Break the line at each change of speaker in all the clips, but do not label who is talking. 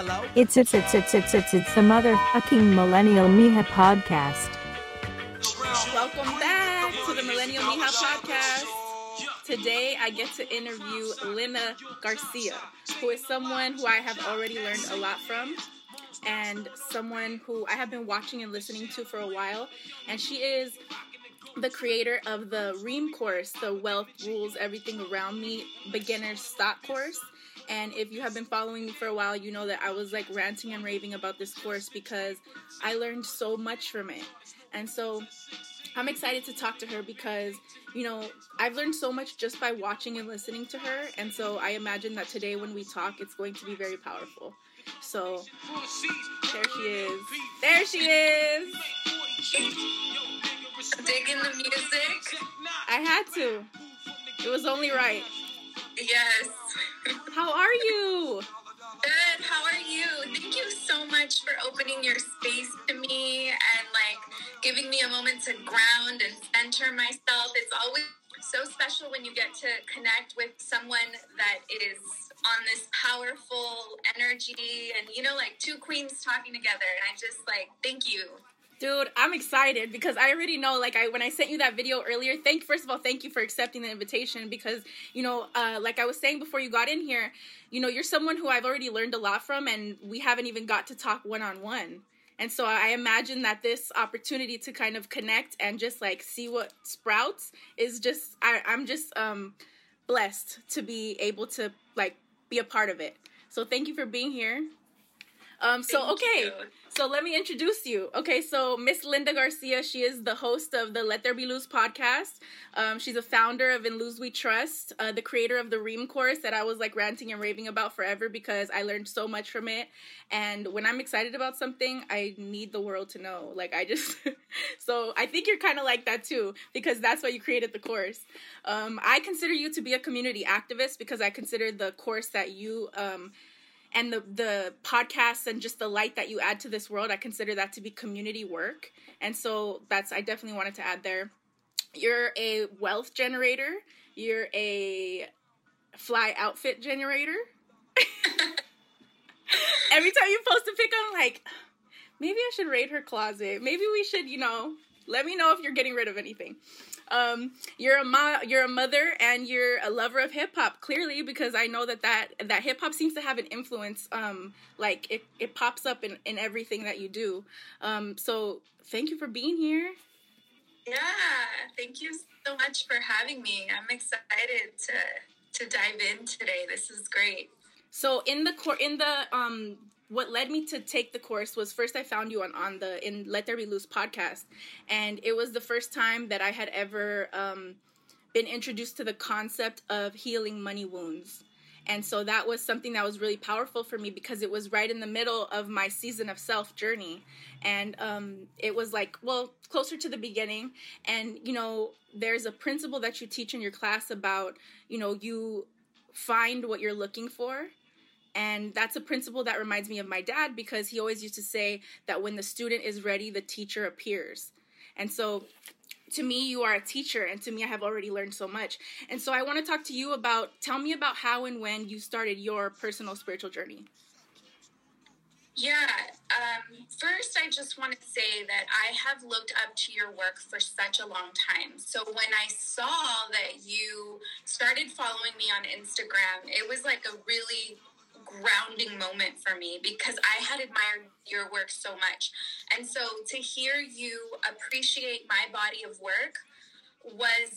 It's the motherfucking Millennial Mija podcast.
Welcome back to the Millennial Mija podcast. Today I get to interview Linda Garcia, who is someone who I have already learned a lot from, and someone who I have been watching and listening to for a while. And she is the creator of the REAM course, the Wealth Rules Everything Around Me Beginner's Stock course. And if you have been following me for a while, you know that I was like ranting and raving about this course because I learned so much from it. And so I'm excited to talk to her because, you know, I've learned so much just by watching and listening to her. And so I imagine that today when we talk, it's going to be very powerful. So there she is. There she is.
Digging the music?
I had to. It was only right.
Yes.
How are you?
Good. How are you? Thank you so much for opening your space to me and giving me a moment to ground and center myself. It's always so special when you get to connect with someone that is on this powerful energy and, two queens talking together. And I just thank you.
Dude, I'm excited because I already know, when I sent you that video earlier, first of all, thank you for accepting the invitation because, like I was saying before you got in here, you're someone who I've already learned a lot from and we haven't even got to talk one-on-one. And so I imagine that this opportunity to kind of connect and just see what sprouts is just, I'm just blessed to be able to be a part of it. So thank you for being here. So let me introduce you. Okay, so Miss Linda Garcia, she is the host of the Let There Be Luz podcast. She's a founder of In Luz We Trust, the creator of the REAM course that I was ranting and raving about forever because I learned so much from it. And when I'm excited about something, I need the world to know. So I think you're kind of like that too because that's why you created the course. I consider you to be a community activist because I consider the course that you and the podcasts and just the light that you add to this world, I consider that to be community work. And so I definitely wanted to add there. You're a wealth generator. You're a fly outfit generator. Every time you post a pic, I'm like, maybe I should raid her closet. Maybe we should, let me know if you're getting rid of anything. You're a mother and you're a lover of hip hop, clearly, because I know that hip hop seems to have an influence, it pops up in everything that you do. So thank you for being here.
Yeah, thank you so much for having me. I'm excited to dive in today. This is great.
So what led me to take the course was first I found you on the Let There Be Luz podcast, and it was the first time that I had ever been introduced to the concept of healing money wounds. And so that was something that was really powerful for me because it was right in the middle of my season of self journey. And it was closer to the beginning. And, there's a principle that you teach in your class about, you find what you're looking for. And that's a principle that reminds me of my dad because he always used to say that when the student is ready, the teacher appears. And so to me, you are a teacher, and to me, I have already learned so much. And so I want to talk to you tell me about how and when you started your personal spiritual journey.
Yeah, first I just want to say that I have looked up to your work for such a long time. So when I saw that you started following me on Instagram, it was a really grounding moment for me because I had admired your work so much. And so to hear you appreciate my body of work was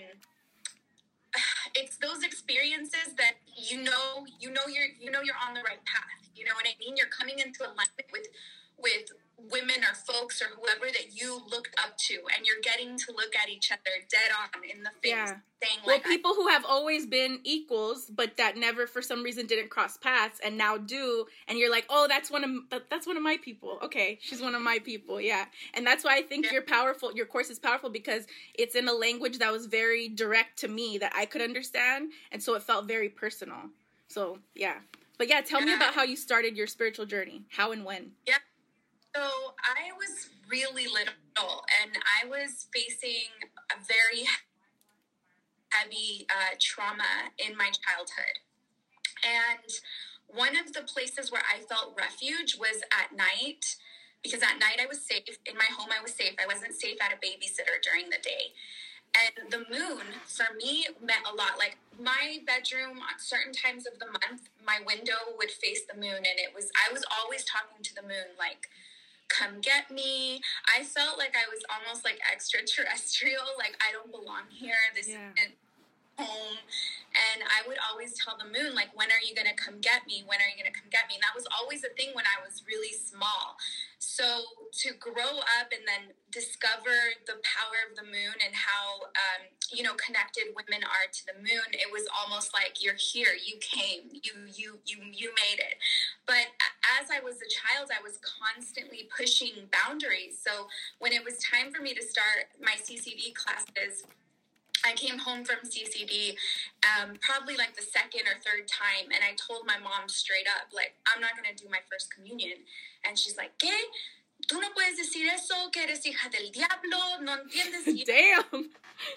it's those experiences that you're on the right path. You know what I mean? You're coming into alignment with women or folks or whoever that you looked up to, and you're getting to look at each other dead on in the face.
Yeah. Saying people who have always been equals, but that never for some reason didn't cross paths and now do, and you're like, oh, that's one of my people. Okay, she's one of my people. Yeah. And that's why I think you're powerful. Your course is powerful because it's in a language that was very direct to me that I could understand, and so it felt very personal. So yeah. But yeah, tell me about how you started your spiritual journey. How and when?
Yeah. So I was really little, and I was facing a very heavy trauma in my childhood. And one of the places where I felt refuge was at night, because at night I was safe. In my home, I was safe. I wasn't safe at a babysitter during the day. And the moon, for me, meant a lot. Like, my bedroom, at certain times of the month, my window would face the moon. And I was always talking to the moon, like, come get me. I felt like I was almost like extraterrestrial. Like, I don't belong here. This isn't home. And I would always tell the moon, like, when are you going to come get me? When are you going to come get me? And that was always a thing when I was really small. So to grow up and then discover the power of the moon and how, connected women are to the moon, it was almost like, you're here, you came, you made it. But as I was a child, I was constantly pushing boundaries. So when it was time for me to start my CCD classes, I came home from CCD probably like the second or third time, and I told my mom straight up, like, I'm not going to do my first communion. And she's like, ¿qué? Tú no puedes decir eso, que eres hija del diablo, no entiendes.
Damn.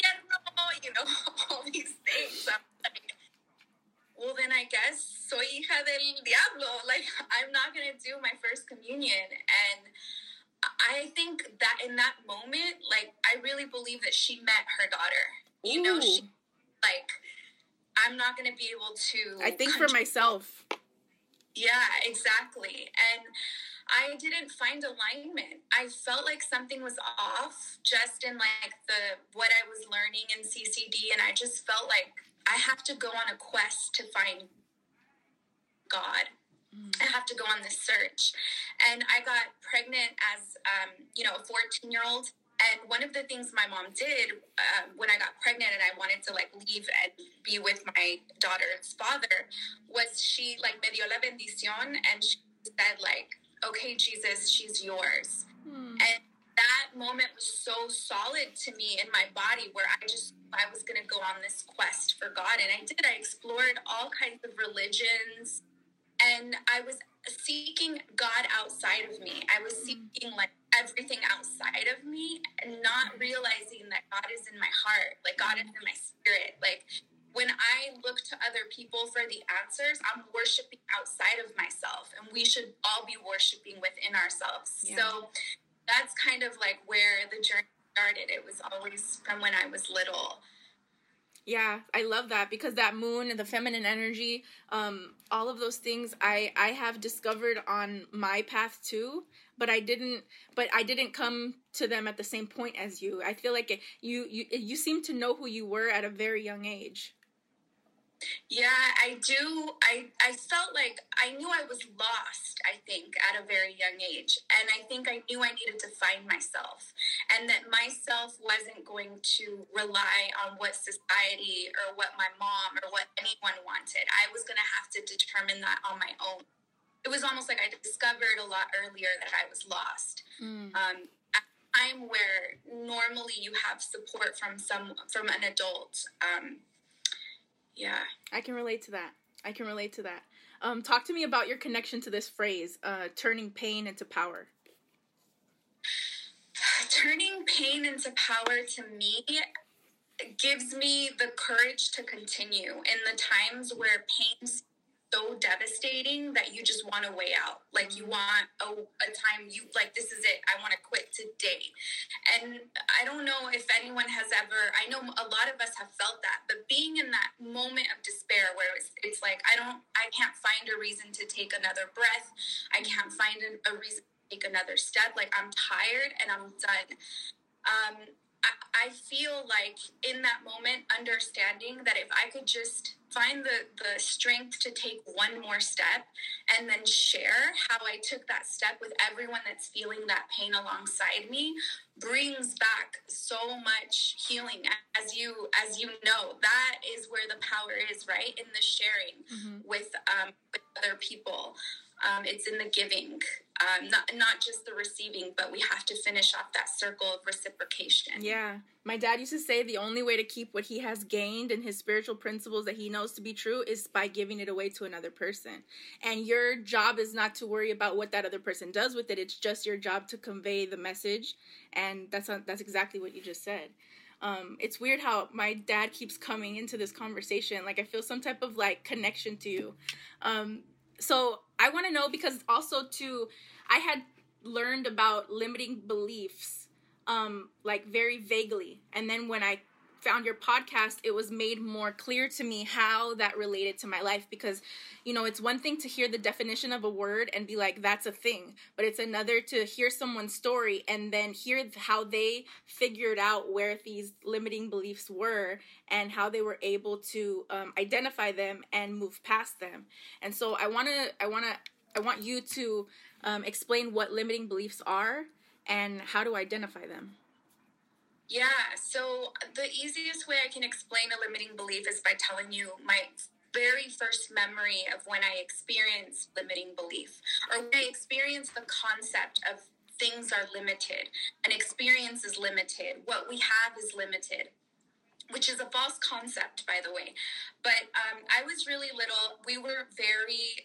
All these things. I'm like, well, then I guess soy hija del diablo. Like, I'm not going to do my first communion. And I think that in that moment, like, I really believe that she met her daughter. You know, she, like, I'm not going to be able to...
I think for myself.
Yeah, exactly. And I didn't find alignment. I felt like something was off just in, like, what I was learning in CCD, and I just felt like I have to go on a quest to find God. I have to go on this search. And I got pregnant as, a 14-year-old. And one of the things my mom did when I got pregnant and I wanted to, like, leave and be with my daughter's father was she, like, me dio la bendición, and she said, like, okay, Jesus, she's yours. And that moment was so solid to me in my body where I was going to go on this quest for God. And I did. I explored all kinds of religions, and I was seeking God outside of me. I was seeking, like, everything outside of me and not realizing that God is in my heart, like, God is in my spirit. Like, when I look to other people for the answers, I'm worshiping outside of myself, and we should all be worshiping within ourselves. Yeah. So that's kind of like where the journey started. It was always from when I was little.
Yeah, I love that, because that moon and the feminine energy, all of those things I have discovered on my path too, but I didn't come to them at the same point as you. I feel like you seem to know who you were at a very young age.
Yeah, I do. I felt like I knew I was lost, I think, at a very young age. And I think I knew I needed to find myself, and that myself wasn't going to rely on what society or what my mom or what anyone wanted. I was going to have to determine that on my own. It was almost like I discovered a lot earlier that I was lost. At a time where normally you have support from an adult. Yeah.
I can relate to that. Talk to me about your connection to this phrase, turning pain into power.
Turning pain into power, to me, gives me the courage to continue in the times where pain's so devastating that you just want a way out. Like, you want a time, you like, this is it, I want to quit today. And I don't know if anyone has ever, I know a lot of us have felt that, but being in that moment of despair where it's like, I can't find a reason to take another breath, I can't find a reason to take another step, like, I'm tired and I'm done. I feel like in that moment, understanding that if I could just find the strength to take one more step and then share how I took that step with everyone that's feeling that pain alongside me, brings back so much healing. As you know, that is where the power is, right? In the sharing with other people. It's in the giving, not just the receiving, but we have to finish off that circle of reciprocation.
Yeah. My dad used to say the only way to keep what he has gained and his spiritual principles that he knows to be true is by giving it away to another person. And your job is not to worry about what that other person does with it. It's just your job to convey the message. And that's exactly what you just said. It's weird how my dad keeps coming into this conversation. Like, I feel some type of, like, connection to you. So I want to know, because also too, I had learned about limiting beliefs, like very vaguely. And then when I found your podcast, it was made more clear to me how that related to my life, because, you know, it's one thing to hear the definition of a word and be like, that's a thing, but it's another to hear someone's story and then hear how they figured out where these limiting beliefs were and how they were able to identify them and move past them. And so I want you to explain what limiting beliefs are and how to identify them.
Yeah, so the easiest way I can explain a limiting belief is by telling you my very first memory of when I experienced limiting belief, or when I experienced the concept of things are limited, an experience is limited, what we have is limited, which is a false concept, by the way. But I was really little. We were very,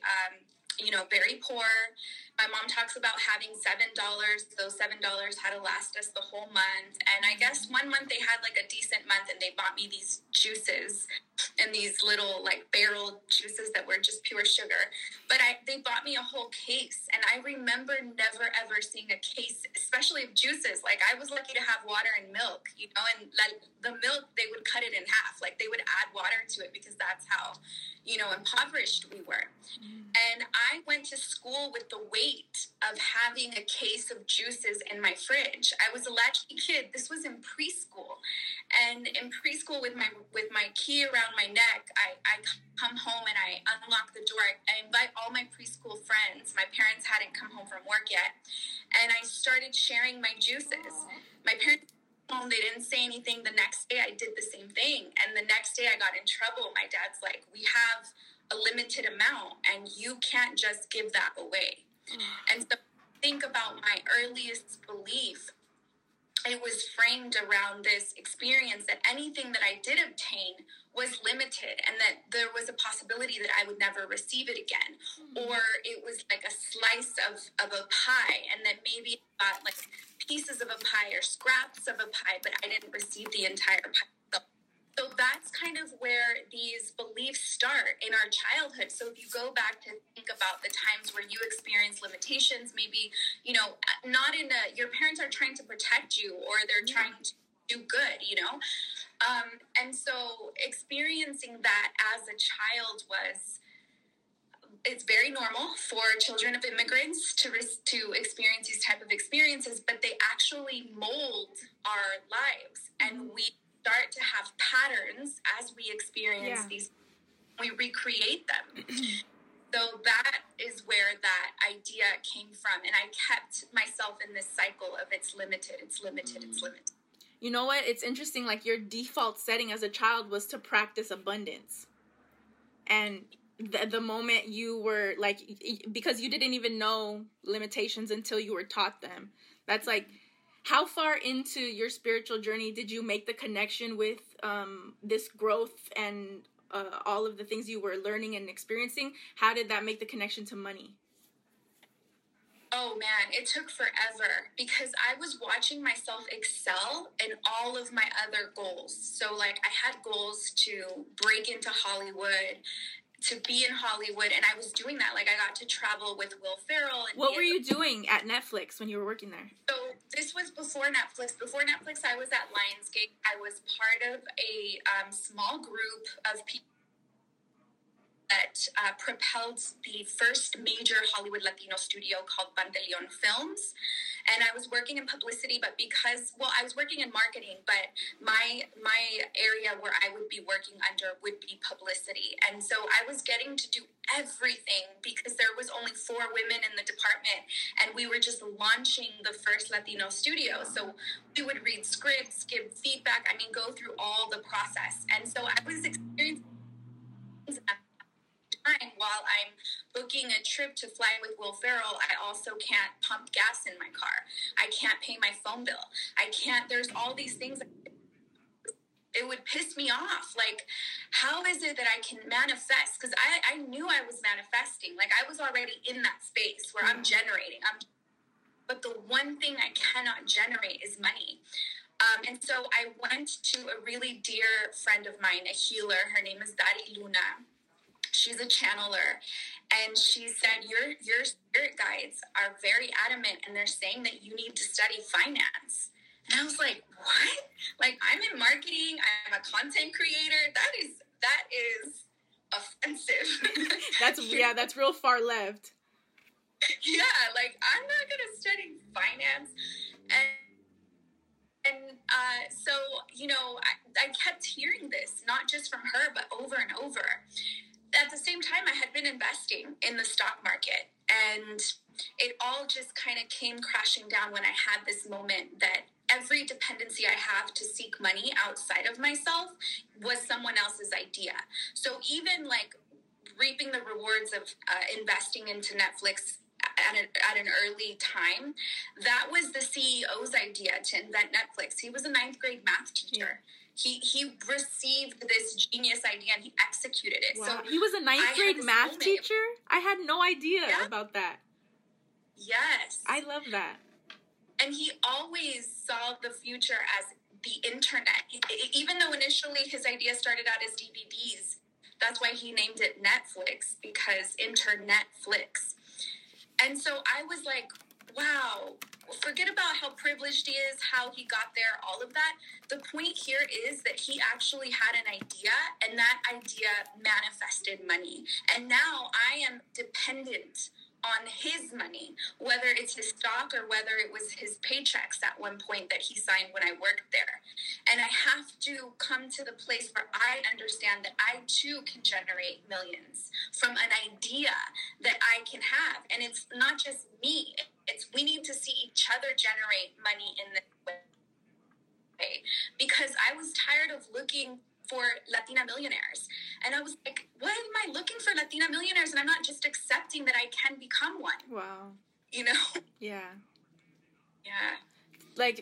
very poor. My mom talks about having $7. Those $7 had to last us the whole month. And I guess one month they had like a decent month and they bought me these juices and these little like barrel juices that were just pure sugar. But they bought me a whole case. And I remember never ever seeing a case, especially of juices. Like I was lucky to have water and milk, you know, and like the milk, they would cut it in half. Like they would add water to it because that's how, you know, impoverished we were. And I went to school with the weight of having a case of juices in my fridge. I was a latchkey kid. This was in preschool. And in preschool with my key around my neck, I come home and I unlock the door. I invite all my preschool friends. My parents hadn't come home from work yet. And I started sharing my juices. My parents home, they didn't say anything. The next day I did the same thing. And the next day I got in trouble. My dad's like, we have a limited amount and you can't just give that away. And so think about my earliest belief. It was framed around this experience that anything that I did obtain was limited and that there was a possibility that I would never receive it again. Or it was like a slice of a pie and that maybe I got like pieces of a pie or scraps of a pie, but I didn't receive the entire pie. So that's kind of where these beliefs start in our childhood. So if you go back to think about the times where you experience limitations, maybe, you know, not in your parents are trying to protect you or they're trying to do good, you know? And so experiencing that as a child it's very normal for children of immigrants to experience these type of experiences, but they actually mold our lives and we start to have patterns as we experience these, we recreate them. So that is where that idea came from. And I kept myself in this cycle of it's limited, it's limited, it's limited.
You know what? It's interesting. Like your default setting as a child was to practice abundance. And the moment you were like, because you didn't even know limitations until you were taught them. That's like, how far into your spiritual journey did you make the connection with this growth and all of the things you were learning and experiencing? How did that make the connection to money?
Oh man, it took forever because I was watching myself excel in all of my other goals. So like I had goals to break into Hollywood, to be in Hollywood, and I was doing that. Like I got to travel with Will Ferrell. And
what were you doing at Netflix when you were working there?
So this was before Netflix. Before Netflix, I was at Lionsgate. I was part of a small group of people that propelled the first major Hollywood Latino studio called Pantaleon Films. And I was working in publicity, but I was working in marketing, but my area where I would be working under would be publicity. And so I was getting to do everything because there was only 4 women in the department and we were just launching the first Latino studio. So we would read scripts, give feedback, go through all the process. And so I was experiencing while I'm booking a trip to fly with Will Ferrell, I also can't pump gas in my car. I can't pay my phone bill. There's all these things. It would piss me off. Like, how is it that I can manifest? Because I knew I was manifesting. Like, I was already in that space where I'm generating. But the one thing I cannot generate is money. And so I went to a really dear friend of mine, a healer. Her name is Dari Luna. She's a channeler. And she said, your spirit guides are very adamant, and they're saying that you need to study finance. And I was like, what? Like, I'm in marketing. I'm a content creator. That is offensive.
That's real far left.
Yeah, like, I'm not going to study finance. And so, you know, I kept hearing this, not just from her, but over and over. At the same time, I had been investing in the stock market, and it all just kind of came crashing down when I had this moment that every dependency I have to seek money outside of myself was someone else's idea. So even like reaping the rewards of investing into Netflix at an early time, that was the CEO's idea to invent Netflix. He was a 9th grade math teacher. He received this genius idea and he executed it.
Wow.
So
he was a 9th grade math teacher? I had no idea about that.
Yes.
I love that.
And he always saw the future as the internet. Even though initially his idea started out as DVDs, that's why he named it Netflix, because Internetflix. And so I was like, wow, forget about how privileged he is, how he got there, all of that. The point here is that he actually had an idea, and that idea manifested money. And now I am dependent on his money, whether it's his stock or whether it was his paychecks at one point that he signed when I worked there. And I have to come to the place where I understand that I too can generate millions from an idea that I can have. And it's not just me. It's we need to see each other generate money in this way. Because I was tired of looking for Latina millionaires. And I was like, why am I looking for Latina millionaires? And I'm not just accepting that I can become one.
Wow.
You know?
Yeah.
Yeah.
Like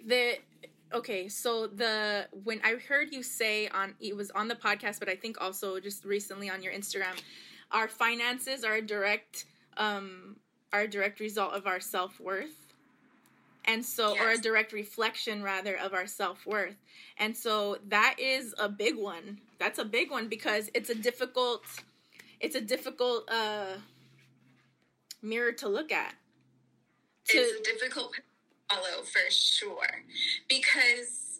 when I heard you say it was on the podcast, but I think also just recently on your Instagram, our finances are a direct result of our self-worth. And so, or a direct reflection, rather, of our self-worth. And so that is a big one. That's a big one because it's a difficult mirror to look at.
It's a difficult to follow, for sure. Because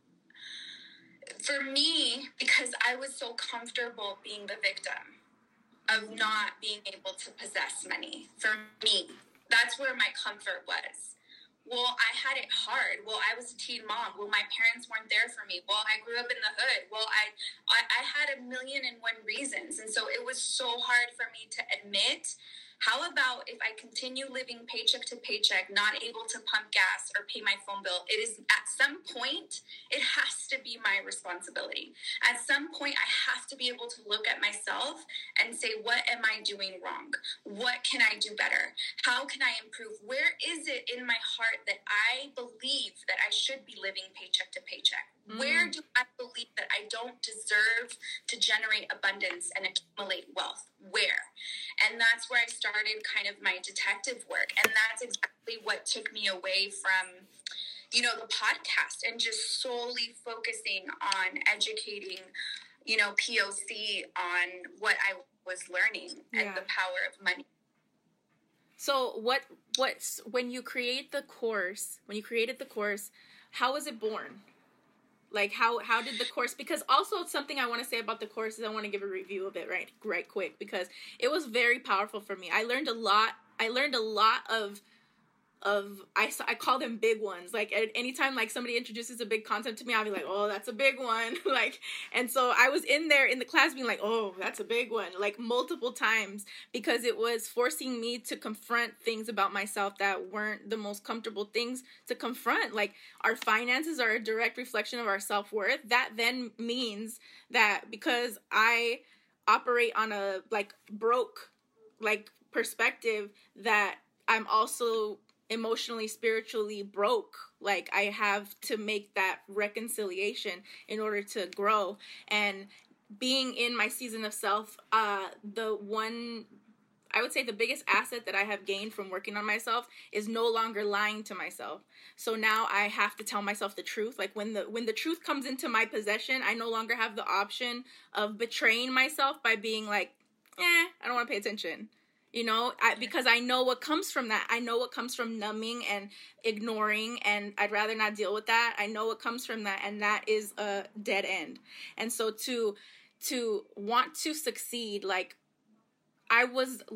for me, because I was so comfortable being the victim of not being able to possess money. For me, that's where my comfort was. Well, I had it hard. Well, I was a teen mom. Well, my parents weren't there for me. Well, I grew up in the hood. Well, I had 1,000,001 reasons. And so it was so hard for me to admit, how about if I continue living paycheck to paycheck, not able to pump gas or pay my phone bill? It is at some point, it has to be my responsibility. At some point, I have to be able to look at myself and say, what am I doing wrong? What can I do better? How can I improve? Where is it in my heart that I believe that I should be living paycheck to paycheck? Where do I believe that I don't deserve to generate abundance and accumulate wealth? Where? And that's where I started kind of my detective work. And that's exactly what took me away from, the podcast and just solely focusing on educating, POC on what I was learning and the power of money.
So when you created the course, how was it born? Like, how did the course, because also something I want to say about the course is I want to give a review of it right quick, because it was very powerful for me. I learned a lot of I call them big ones. Like, at any time, like, somebody introduces a big concept to me, I'll be like, oh, that's a big one. Like, and so I was in there in the class being like, oh, that's a big one, like, multiple times, because it was forcing me to confront things about myself that weren't the most comfortable things to confront. Like, our finances are a direct reflection of our self-worth. That then means that because I operate on a, like, broke, like, perspective, that I'm also emotionally, spiritually broke. Like, I have to make that reconciliation in order to grow. And being in my season of self, I would say the biggest asset that I have gained from working on myself is no longer lying to myself. So now I have to tell myself the truth. Like, when the truth comes into my possession, I no longer have the option of betraying myself by being like, I don't want to pay attention. Because I know what comes from that. I know what comes from numbing and ignoring, and I'd rather not deal with that. I know what comes from that, and that is a dead end. And so to want to succeed, like, I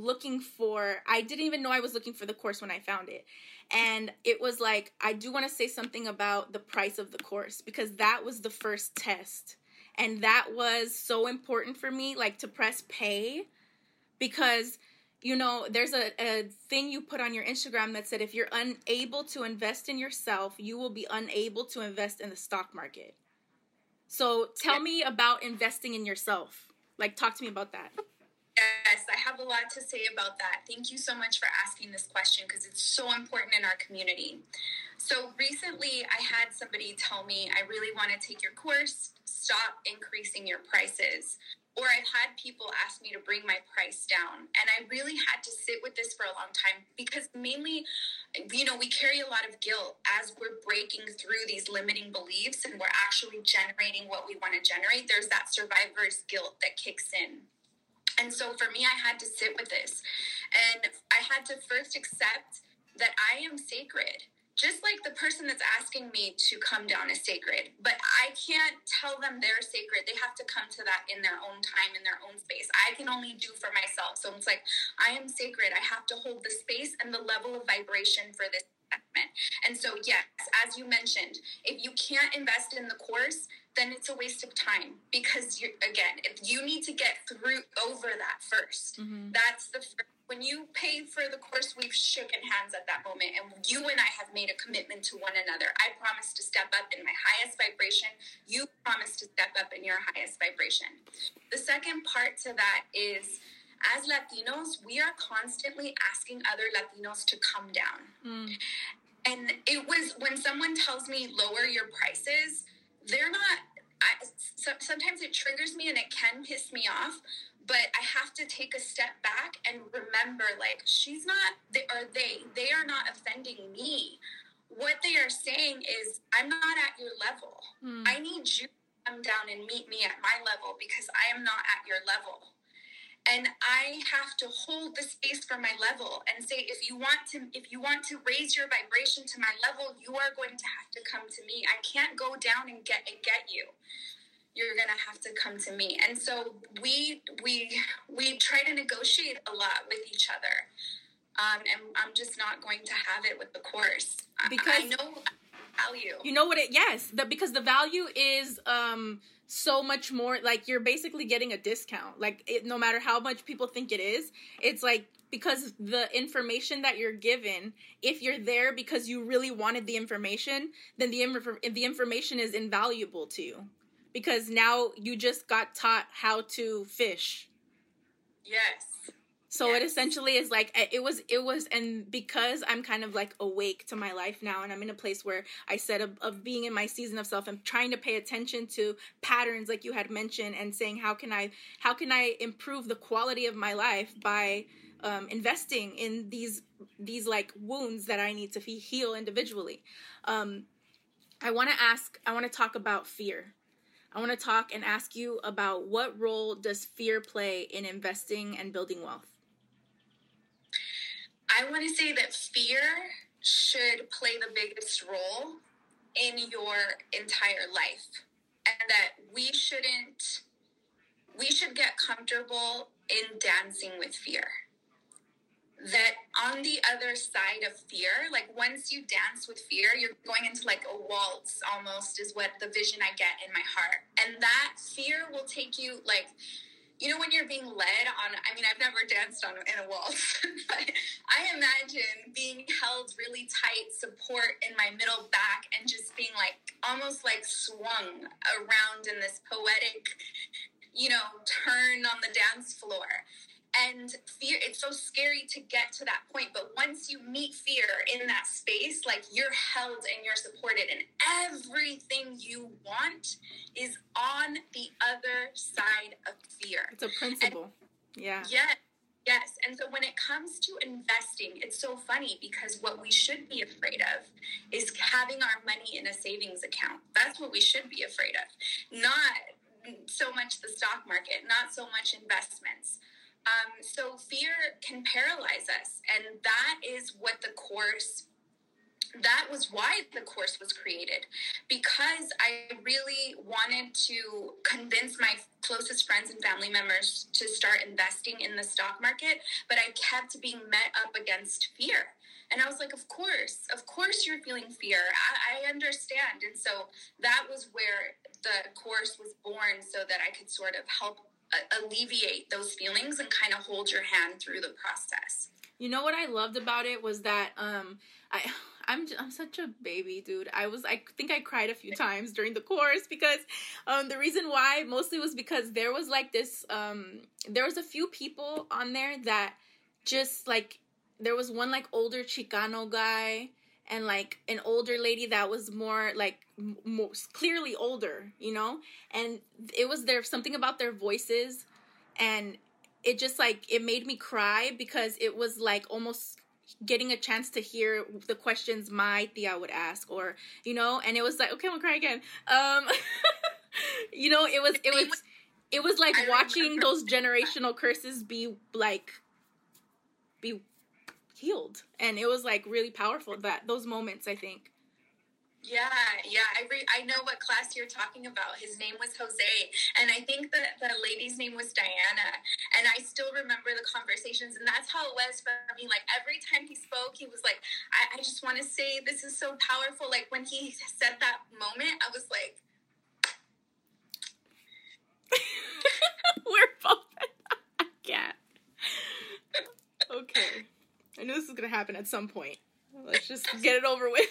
didn't even know I was looking for the course when I found it. And it was like, I do want to say something about the price of the course, because that was the first test. And that was so important for me, like, to press pay, because there's a thing you put on your Instagram that said, if you're unable to invest in yourself, you will be unable to invest in the stock market. So tell me about investing in yourself. Like, talk to me about that.
Yes, I have a lot to say about that. Thank you so much for asking this question, because it's so important in our community. So recently I had somebody tell me, I really want to take your course, stop increasing your prices. Or I've had people ask me to bring my price down. And I really had to sit with this for a long time, because mainly, we carry a lot of guilt as we're breaking through these limiting beliefs and we're actually generating what we want to generate. There's that survivor's guilt that kicks in. And so for me, I had to sit with this. And I had to first accept that I am sacred. Just like the person that's asking me to come down is sacred, but I can't tell them they're sacred. They have to come to that in their own time, in their own space. I can only do for myself. So it's like, I am sacred. I have to hold the space and the level of vibration for this investment. And so, yes, as you mentioned, if you can't invest in the course, then it's a waste of time, because if you need to get over that first. Mm-hmm. That's the first. When you pay for the course, we've shaken hands at that moment, and you and I have made a commitment to one another. I promise to step up in my highest vibration. You promise to step up in your highest vibration. The second part to that is, as Latinos, we are constantly asking other Latinos to come down. Mm. And it was when someone tells me lower your prices, they're not. Sometimes it triggers me and it can piss me off. But I have to take a step back and remember, like, they are not offending me. What they are saying is, I'm not at your level. I need you to come down and meet me at my level, because I am not at your level. And I have to hold the space for my level and say, if you want to raise your vibration to my level, you are going to have to come to me. I can't go down and get you. You're going to have to come to me. And so we try to negotiate a lot with each other. And I'm just not going to have it with the course. Because I know value.
You know what because the value is so much more, like, you're basically getting a discount. Like, no matter how much people think it is, it's like, because the information that you're given, if you're there because you really wanted the information, then the information is invaluable to you. Because now you just got taught how to fish.
Yes.
So it essentially is like, it was, and because I'm kind of like awake to my life now, and I'm in a place where I said of being in my season of self, I'm trying to pay attention to patterns like you had mentioned, and saying, how can I improve the quality of my life by investing in these like wounds that I need to heal individually. I want to talk about fear. I want to talk and ask you about, what role does fear play in investing and building wealth?
I want to say that fear should play the biggest role in your entire life, and that we should get comfortable in dancing with fear. That on the other side of fear, like, once you dance with fear, you're going into like a waltz almost, is what the vision I get in my heart. And that fear will take you, like, when you're being led on, I've never danced in a waltz, but I imagine being held really tight, support in my middle back, and just being like, almost like swung around in this poetic, turn on the dance floor. And fear, it's so scary to get to that point. But once you meet fear in that space, like, you're held and you're supported, and everything you want is on the other side of fear.
It's a principle. Yeah.
Yes. And so when it comes to investing, it's so funny, because what we should be afraid of is having our money in a savings account. That's what we should be afraid of. Not so much the stock market, not so much investments. So fear can paralyze us, and that is what the course, that was why the course was created, because I really wanted to convince my closest friends and family members to start investing in the stock market, but I kept being met up against fear. And I was like, of course you're feeling fear. I understand. And so that was where the course was born, so that I could sort of help alleviate those feelings and kind of hold your hand through the process.
You know what I loved about it was that I'm such a baby, dude. I think I cried a few times during the course, because the reason why mostly was because there was like this there was a few people on there that just like, there was one like older Chicano guy and like an older lady that was more like more clearly older, you know? And it was there something about their voices, and it just like, it made me cry, because it was like almost getting a chance to hear the questions my tia would ask, or, you know, and it was like, okay, I'm gonna cry again. You know, it was like watching those generational curses be healed, and it was like really powerful, that those moments, I think.
Yeah, I know what class you're talking about. His name was Jose, and I think that the lady's name was Diana, and I still remember the conversations, and that's how it was for me. Like, every time he spoke, he was like, I just want to say this is so powerful. Like, when he said that moment, I was like,
we're both, I can't. Okay, I knew this was gonna happen at some point. Let's just get it over with.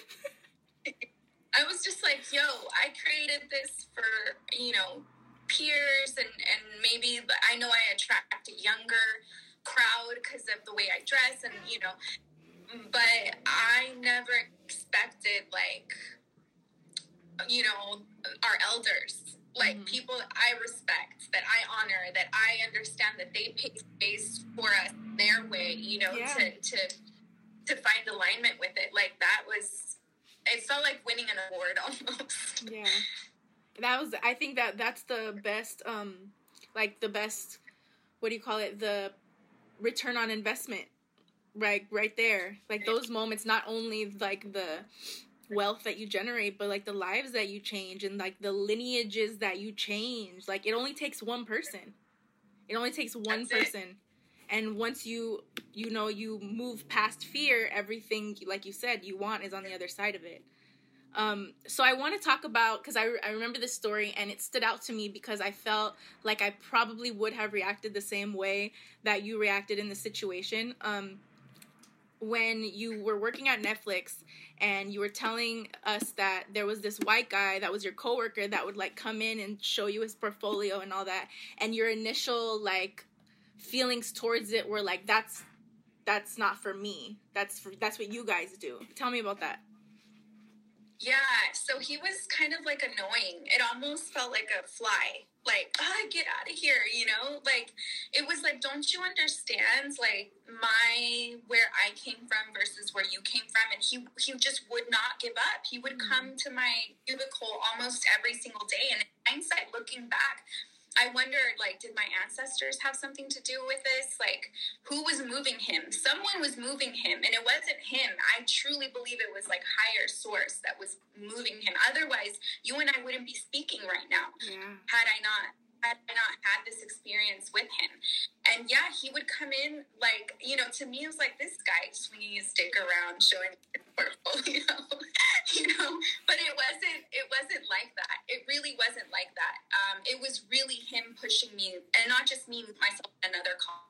I was just like, yo, I created this for, you know, peers, and maybe I know I attract a younger crowd because of the way I dress, and, you know, but I never expected, like, you know, our elders, like, people I respect, that I honor, that I understand that they pay space for us their way, you know, to find alignment with it. Like, that was, it felt like winning an award almost.
Yeah. I think that's the best, like the best, what do you call it? The return on investment, right there. Like those moments, not only like the wealth that you generate, but like the lives that you change, and like the lineages that you change. Like, it only takes one person. It only takes one person. And once you move past fear, everything, like you said, you want is on the other side of it. So I want to talk about, because I remember this story, and it stood out to me because I felt like I probably would have reacted the same way that you reacted in the situation. When you were working at Netflix, and you were telling us that there was this white guy that was your coworker that would like come in and show you his portfolio and all that, and your initial like feelings towards it were like, that's not for me. That's what you guys do. Tell me about that.
Yeah, so he was kind of like annoying. It almost felt like a fly. Like, get out of here, you know? Like, it was like, don't you understand, like, where I came from versus where you came from? And he just would not give up. He would come to my cubicle almost every single day. And in hindsight, looking back, I wondered, like, did my ancestors have something to do with this? Like, who was moving him? Someone was moving him, and it wasn't him. I truly believe it was, like, higher source that was moving him. Otherwise, you and I wouldn't be speaking right now had I not had this experience with him. And yeah, he would come in, like, you know, to me, it was like, this guy swinging his stick around, showing his portfolio, you know, but it wasn't like that. It really wasn't like that. It was really him pushing me, and not just me, myself, and another call.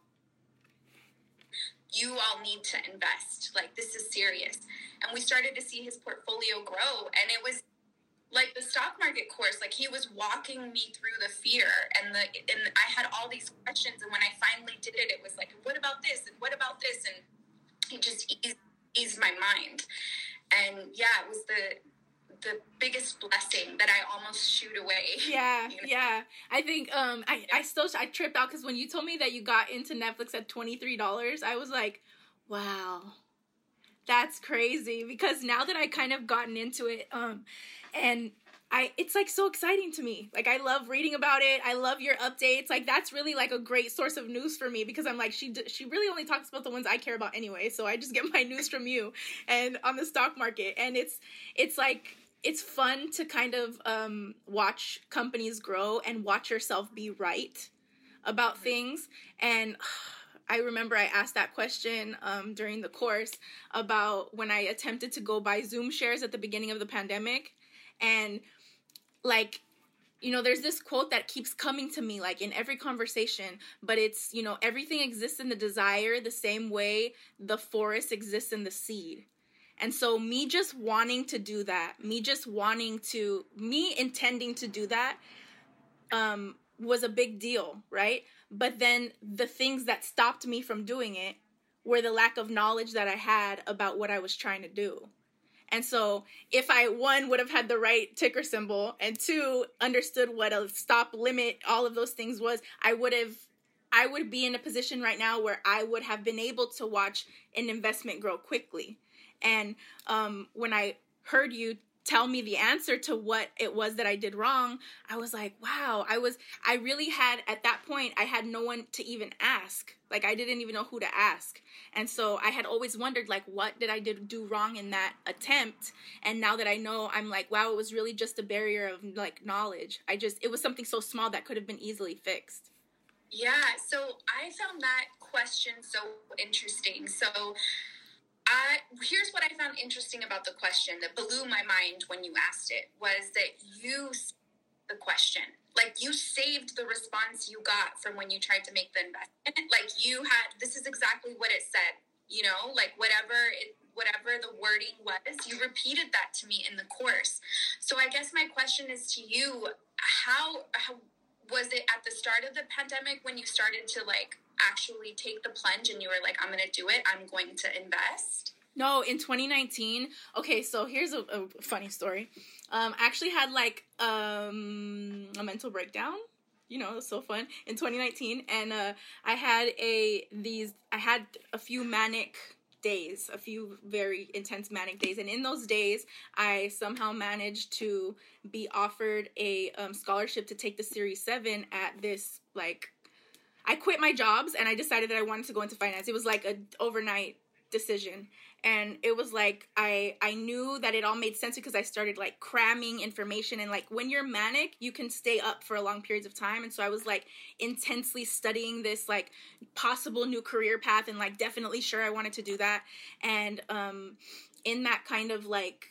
You all need to invest. Like, this is serious. And we started to see his portfolio grow, and it was like the stock market course, like he was walking me through the fear, and I had all these questions, and when I finally did it, it was like, what about this, and what about this, and it just eased my mind. And yeah, it was the biggest blessing that I almost shooed away.
Yeah,
you know?
Yeah. I think I tripped out, because when you told me that you got into Netflix at $23, I was like, wow, that's crazy. Because now that I kind of gotten into it, and it's like so exciting to me. Like, I love reading about it. I love your updates. Like, that's really like a great source of news for me, because I'm like, she really only talks about the ones I care about anyway. So I just get my news from you and on the stock market. And it's like, it's fun to kind of watch companies grow and watch yourself be right about things. And I remember I asked that question during the course about when I attempted to go buy Zoom shares at the beginning of the pandemic. And like, you know, there's this quote that keeps coming to me like in every conversation, but it's, you know, everything exists in the desire the same way the forest exists in the seed. And so me just wanting to do that, me intending to do that was a big deal, right? But then the things that stopped me from doing it were the lack of knowledge that I had about what I was trying to do. And so if I, one, would have had the right ticker symbol, and two, understood what a stop, limit, all of those things was, I would be in a position right now where I would have been able to watch an investment grow quickly. And when I heard you tell me the answer to what it was that I did wrong, I was like, wow, I really had, at that point, I had no one to even ask. Like, I didn't even know who to ask. And so I had always wondered, like, what did I do wrong in that attempt? And now that I know, I'm like, wow, it was really just a barrier of, like, knowledge. It was something so small that could have been easily fixed.
Yeah, so I found that question so interesting. So here's what I found interesting about the question that blew my mind when you asked it, was that you the question. Like, you saved the response you got from when you tried to make the investment. Like, this is exactly what it said, you know, like whatever the wording was, you repeated that to me in the course. So I guess my question is to you, how was it at the start of the pandemic when you started to like actually take the plunge and you were like, I'm going to do it, I'm going to invest?
No, in 2019. Okay, so here's a funny story. I actually had like a mental breakdown. You know, it was so fun in 2019, and I had a few manic days, a few very intense manic days, and in those days, I somehow managed to be offered a scholarship to take the Series 7 at this, like, I quit my jobs and I decided that I wanted to go into finance. It was like an overnight decision. And it was like, I knew that it all made sense because I started like cramming information, and like when you're manic, you can stay up for long periods of time. And so I was like intensely studying this like possible new career path, and like definitely sure I wanted to do that. And in that kind of like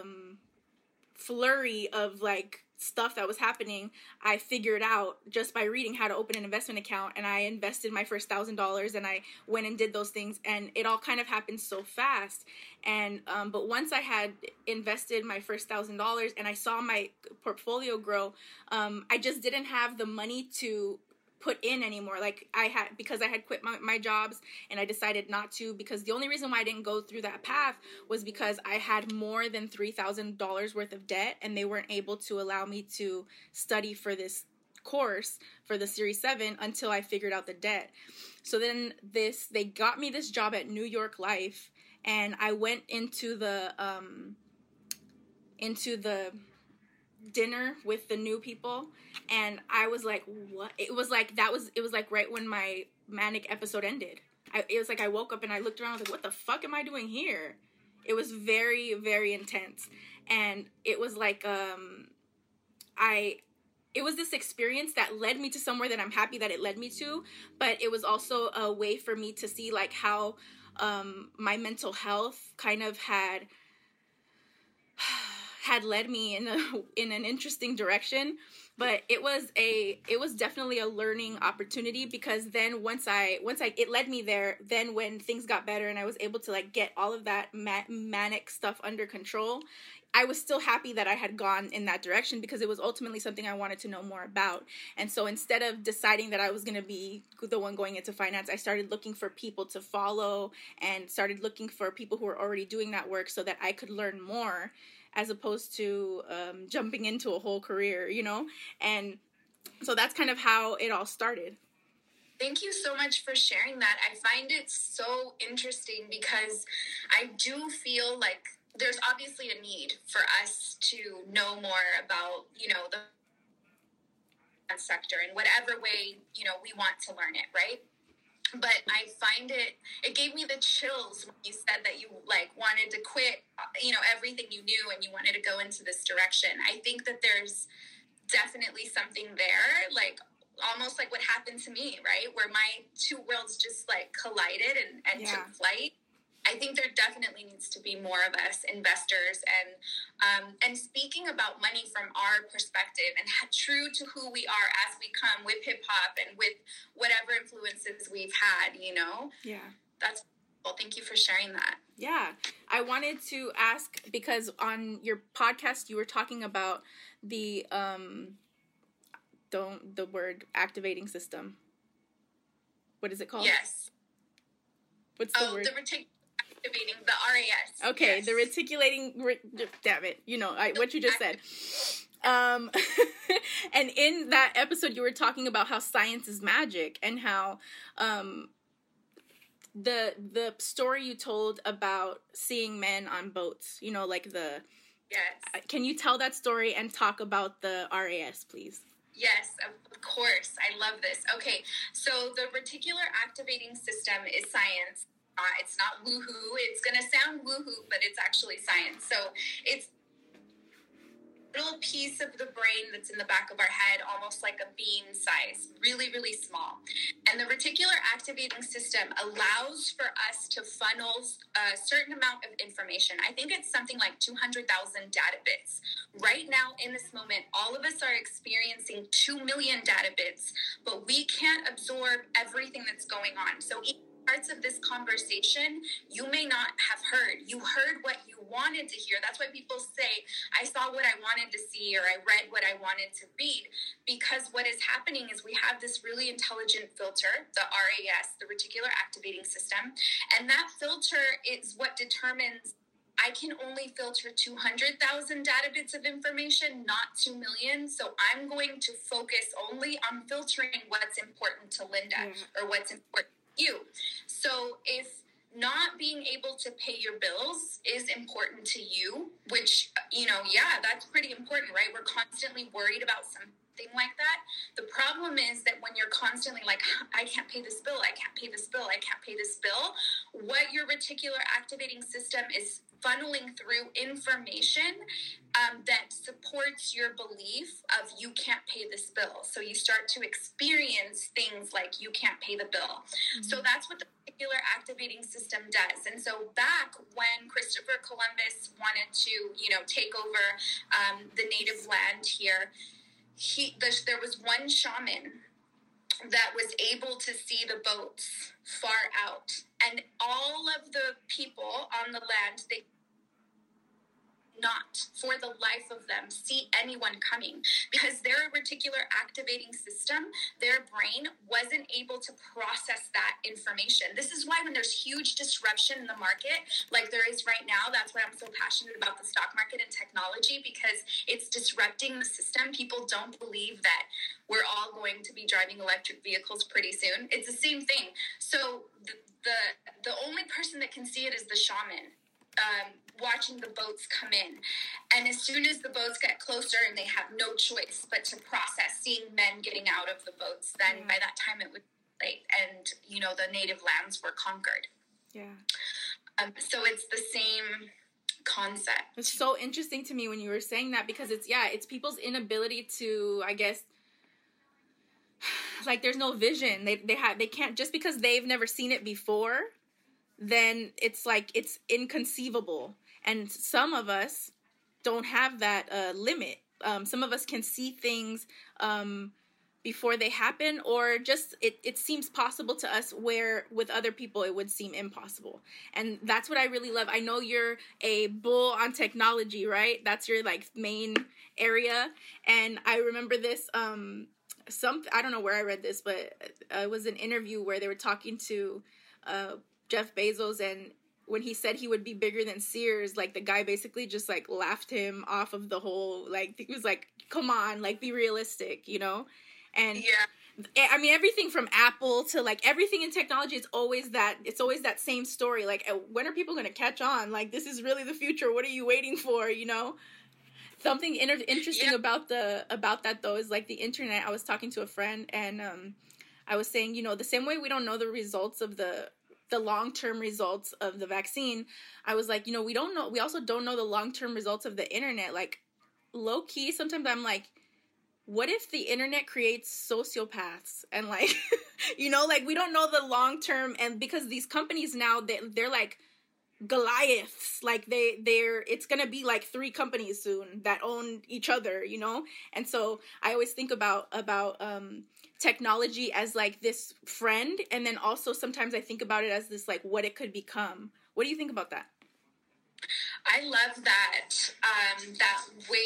flurry of like stuff that was happening, I figured out just by reading how to open an investment account, and I invested my first $1,000, and I went and did those things, and it all kind of happened so fast. And but once I had invested my first $1,000 and I saw my portfolio grow, I just didn't have the money to put in anymore. Like because I had quit my jobs, and I decided not to, because the only reason why I didn't go through that path was because I had more than $3,000 worth of debt, and they weren't able to allow me to study for this course for the Series 7 until I figured out the debt. So then they got me this job at New York Life, and I went into the dinner with the new people, and I was like, what? It was like right when my manic episode ended. It was like I woke up and I looked around, I was like, what the fuck am I doing here? It was very, very intense. And it was like it was this experience that led me to somewhere that I'm happy that it led me to, but it was also a way for me to see like how my mental health kind of had led me in an interesting direction. But it was definitely a learning opportunity, because then once it led me there, then when things got better and I was able to like get all of that manic stuff under control, I was still happy that I had gone in that direction, because it was ultimately something I wanted to know more about. And so instead of deciding that I was going to be the one going into finance, I started looking for people to follow and started looking for people who were already doing that work so that I could learn more, as opposed to jumping into a whole career, you know? And so that's kind of how it all started.
Thank you so much for sharing that. I find it so interesting, because I do feel like there's obviously a need for us to know more about, the sector in whatever way, we want to learn it, right? But I find it gave me the chills when you said that you wanted to quit, everything you knew and you wanted to go into this direction. I think that there's definitely something there, almost like what happened to me, right? Where my two worlds just collided and took flight. I think there definitely needs to be more of us investors and speaking about money from our perspective and true to who we are as we come with hip hop and with whatever influences we've had,
Yeah.
That's well. Thank you for sharing that.
Yeah. I wanted to ask, because on your podcast, you were talking about the word activating system. What is it called?
Yes.
What's the word?
Activating the RAS.
Okay,
yes.
The reticulating. Damn it! What you just said. And in that episode, you were talking about how science is magic and how the story you told about seeing men on boats.
Yes.
Can you tell that story and talk about the RAS, please?
Yes, of course. I love this. Okay, so the reticular activating system is science. It's not woohoo. It's going to sound woohoo, but it's actually science. So it's a little piece of the brain that's in the back of our head, almost like a bean size, really, really small. And the reticular activating system allows for us to funnel a certain amount of information. I think it's something like 200,000 data bits. Right now, in this moment, all of us are experiencing 2 million data bits, but we can't absorb everything that's going on. So parts of this conversation you may not have heard. You heard what you wanted to hear. That's why people say, I saw what I wanted to see, or I read what I wanted to read, because what is happening is we have this really intelligent filter, the RAS, the reticular activating system, and that filter is what determines I can only filter 200,000 data bits of information, not 2 million. So I'm going to focus only on filtering what's important to Linda or what's important you. So if not being able to pay your bills is important to you, which, that's pretty important, right? We're constantly worried about something like that. The problem is that when you're constantly like, I can't pay this bill, I can't pay this bill, I can't pay this bill, what your reticular activating system is funneling through information that supports your belief of you can't pay this bill. So you start to experience things like you can't pay the bill. Mm-hmm. So that's what the reticular activating system does. And so back when Christopher Columbus wanted to, take over the native land here, there was one shaman that was able to see the boats far out. And all of the people on the land, they not for the life of them see anyone coming, because their reticular activating system, their brain wasn't able to process that information. This is why when there's huge disruption in the market, like there is right now, that's why I'm so passionate about the stock market and technology, because it's disrupting the system. People don't believe that we're all going to be driving electric vehicles pretty soon. It's the same thing. So the only person that can see it is the shaman. Watching the boats come in. And as soon as the boats get closer and they have no choice but to process seeing men getting out of the boats, then by that time it was late and, the native lands were conquered.
Yeah.
So it's the same concept.
It's so interesting to me when you were saying that, because it's people's inability to, I guess, there's no vision. They can't, just because they've never seen it before, then it's it's inconceivable. And some of us don't have that limit. Some of us can see things before they happen, or just it seems possible to us where with other people it would seem impossible. And that's what I really love. I know you're a bull on technology, right? That's your main area. And I remember this, I don't know where I read this, but it was an interview where they were talking to Jeff Bezos, and when he said he would be bigger than Sears, the guy basically just laughed him off of the whole, he was like, come on, be realistic, And I mean, everything from Apple to like everything in technology, it's always that same story. Like, when are people going to catch on? Like, this is really the future. What are you waiting for? You know, something interesting about that though is like the internet. I was talking to a friend and I was saying, you know, the same way we don't know the results of the long-term results of the vaccine, I was like, you know, we also don't know the long-term results of the internet. Like, low key, sometimes I'm like, what if the internet creates sociopaths and like, you know, like we don't know the long term, and because these companies now they're like Goliaths, like it's gonna be like 3 companies soon that own each other, you know. And so I always think about technology as like this friend, and then also sometimes I think about it as this like what it could become. What do you think about that?
I love that that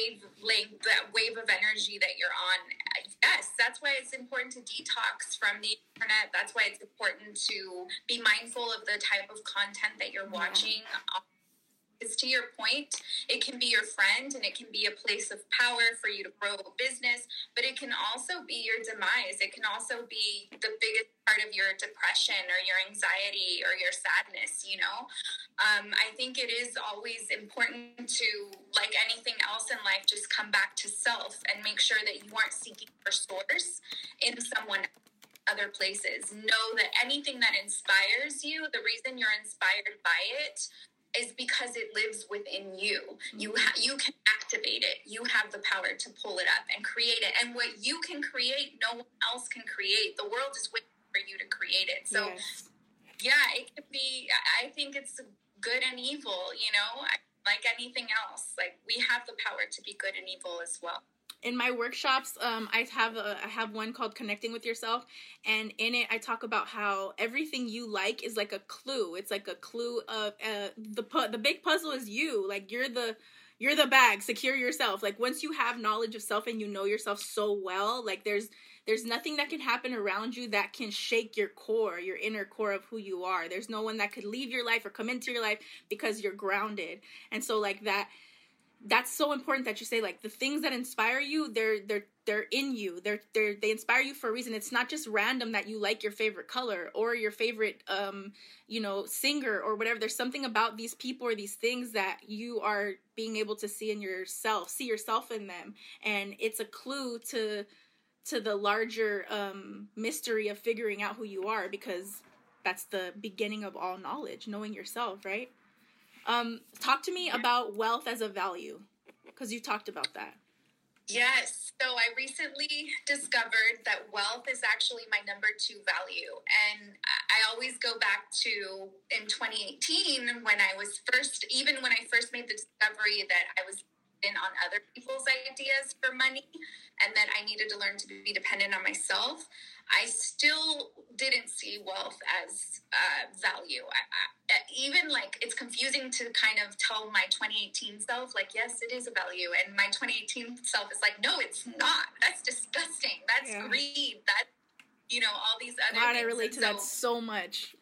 wave of energy that you're on. Yes, that's why it's important to detox from the internet. That's why it's important to be mindful of the type of content that you're watching. Because to your point, it can be your friend and it can be a place of power for you to grow a business, but it can also be your demise. It can also be the biggest part of your depression or your anxiety or your sadness, you know? I think it is always important to, like anything else in life, just come back to self and make sure that you aren't seeking for source in someone other places. Know that anything that inspires you, the reason you're inspired by it is because it lives within you. You can activate it. You have the power to pull it up and create it. And what you can create, no one else can create. The world is waiting for you to create it. So, yeah, it could be, I think it's good and evil, you know, like anything else. Like, we have the power to be good and evil as well.
In my workshops, I have one called Connecting with Yourself, and in it I talk about how everything you like is like a clue. It's like a clue of the big puzzle is you. Like, you're the bag. Secure yourself. Like, once you have knowledge of self and you know yourself so well, like there's nothing that can happen around you that can shake your core, your inner core of who you are. There's no one that could leave your life or come into your life because you're grounded. And so like that's so important that you say, like, the things that inspire you, they're in you. They inspire you for a reason. It's not just random that you like your favorite color or your favorite, you know, singer or whatever. There's something about these people or these things that you are being able to see in yourself, see yourself in them. And it's a clue to the larger mystery of figuring out who you are, because that's the beginning of all knowledge, knowing yourself, right? Talk to me about wealth as a value, because you talked about that.
Yes. So I recently discovered that wealth is actually my number 2 value. And I always go back to in 2018 when I first made the discovery that I was in on other people's ideas for money and that I needed to learn to be dependent on myself. I still didn't see wealth as value. Even like, it's confusing to kind of tell my 2018 self, like, yes, it is a value. And my 2018 self is like, no, it's not. That's disgusting. That's greed. That's, you know, all these other things.
I relate to that so much.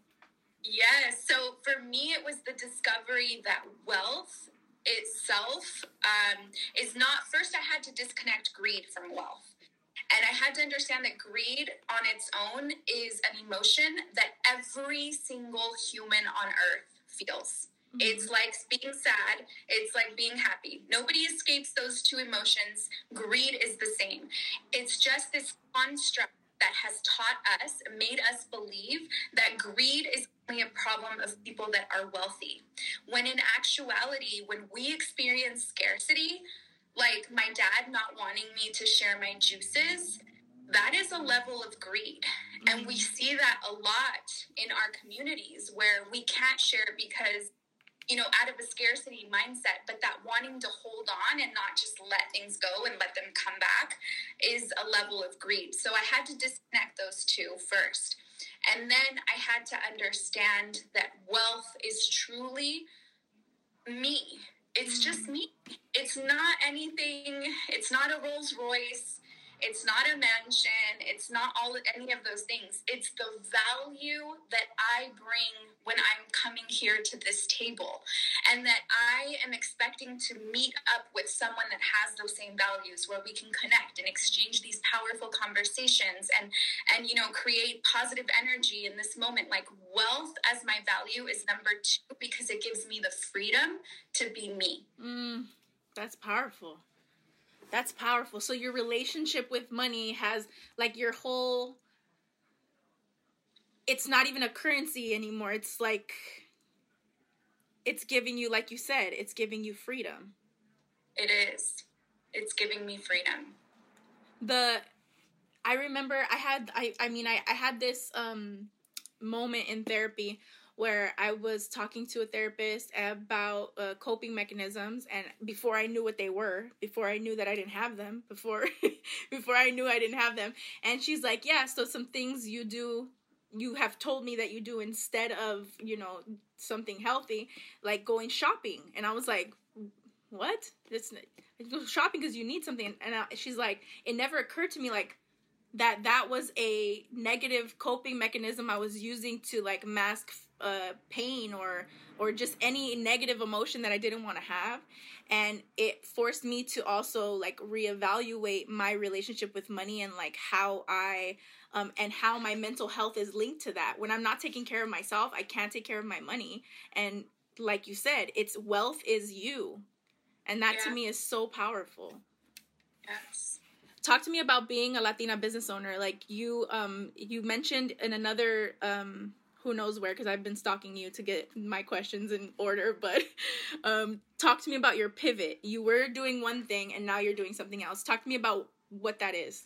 Yeah. So for me, it was the discovery that wealth itself is not, first I had to disconnect greed from wealth. And I had to understand that greed on its own is an emotion that every single human on earth feels. Mm-hmm. It's like being sad. It's like being happy. Nobody escapes those 2 emotions. Greed is the same. It's just this construct that has taught us, made us believe that greed is only a problem of people that are wealthy. When in actuality, when we experience scarcity, like my dad not wanting me to share my juices, that is a level of greed. And we see that a lot in our communities where we can't share because, you know, out of a scarcity mindset, but that wanting to hold on and not just let things go and let them come back is a level of greed. So I had to disconnect those 2 first. And then I had to understand that wealth is truly me. It's just me. It's not anything. It's not a Rolls Royce. It's not a mansion. It's not any of those things. It's the value that I bring when I'm coming here to this table, and that I am expecting to meet up with someone that has those same values, where we can connect and exchange these powerful conversations and create positive energy in this moment. Like, wealth as my value is number 2, because it gives me the freedom to be me.
That's powerful. That's powerful. So your relationship with money has, like, your whole, it's not even a currency anymore. It's like, it's giving you, like you said, it's giving you freedom.
It is. It's giving me freedom.
I remember I had this moment in therapy where I was talking to a therapist about coping mechanisms, and before I knew what they were, before I knew that I didn't have them, before I knew I didn't have them, and she's like, yeah, so some things you have told me that you do instead of, something healthy, like going shopping. And I was like, what? Go shopping because you need something. And she's like, it never occurred to me, like, that was a negative coping mechanism I was using to, like, mask pain or just any negative emotion that I didn't want to have. And it forced me to also, like, reevaluate my relationship with money, and, like, how I and how my mental health is linked to that. When I'm not taking care of myself, I can't take care of my money. And like you said, it's wealth is you. And that to me is so powerful.
Yes.
Talk to me about being a Latina business owner. Like, you mentioned in another, who knows where, because I've been stalking you to get my questions in order, but talk to me about your pivot. You were doing one thing and now you're doing something else. Talk to me about what that is.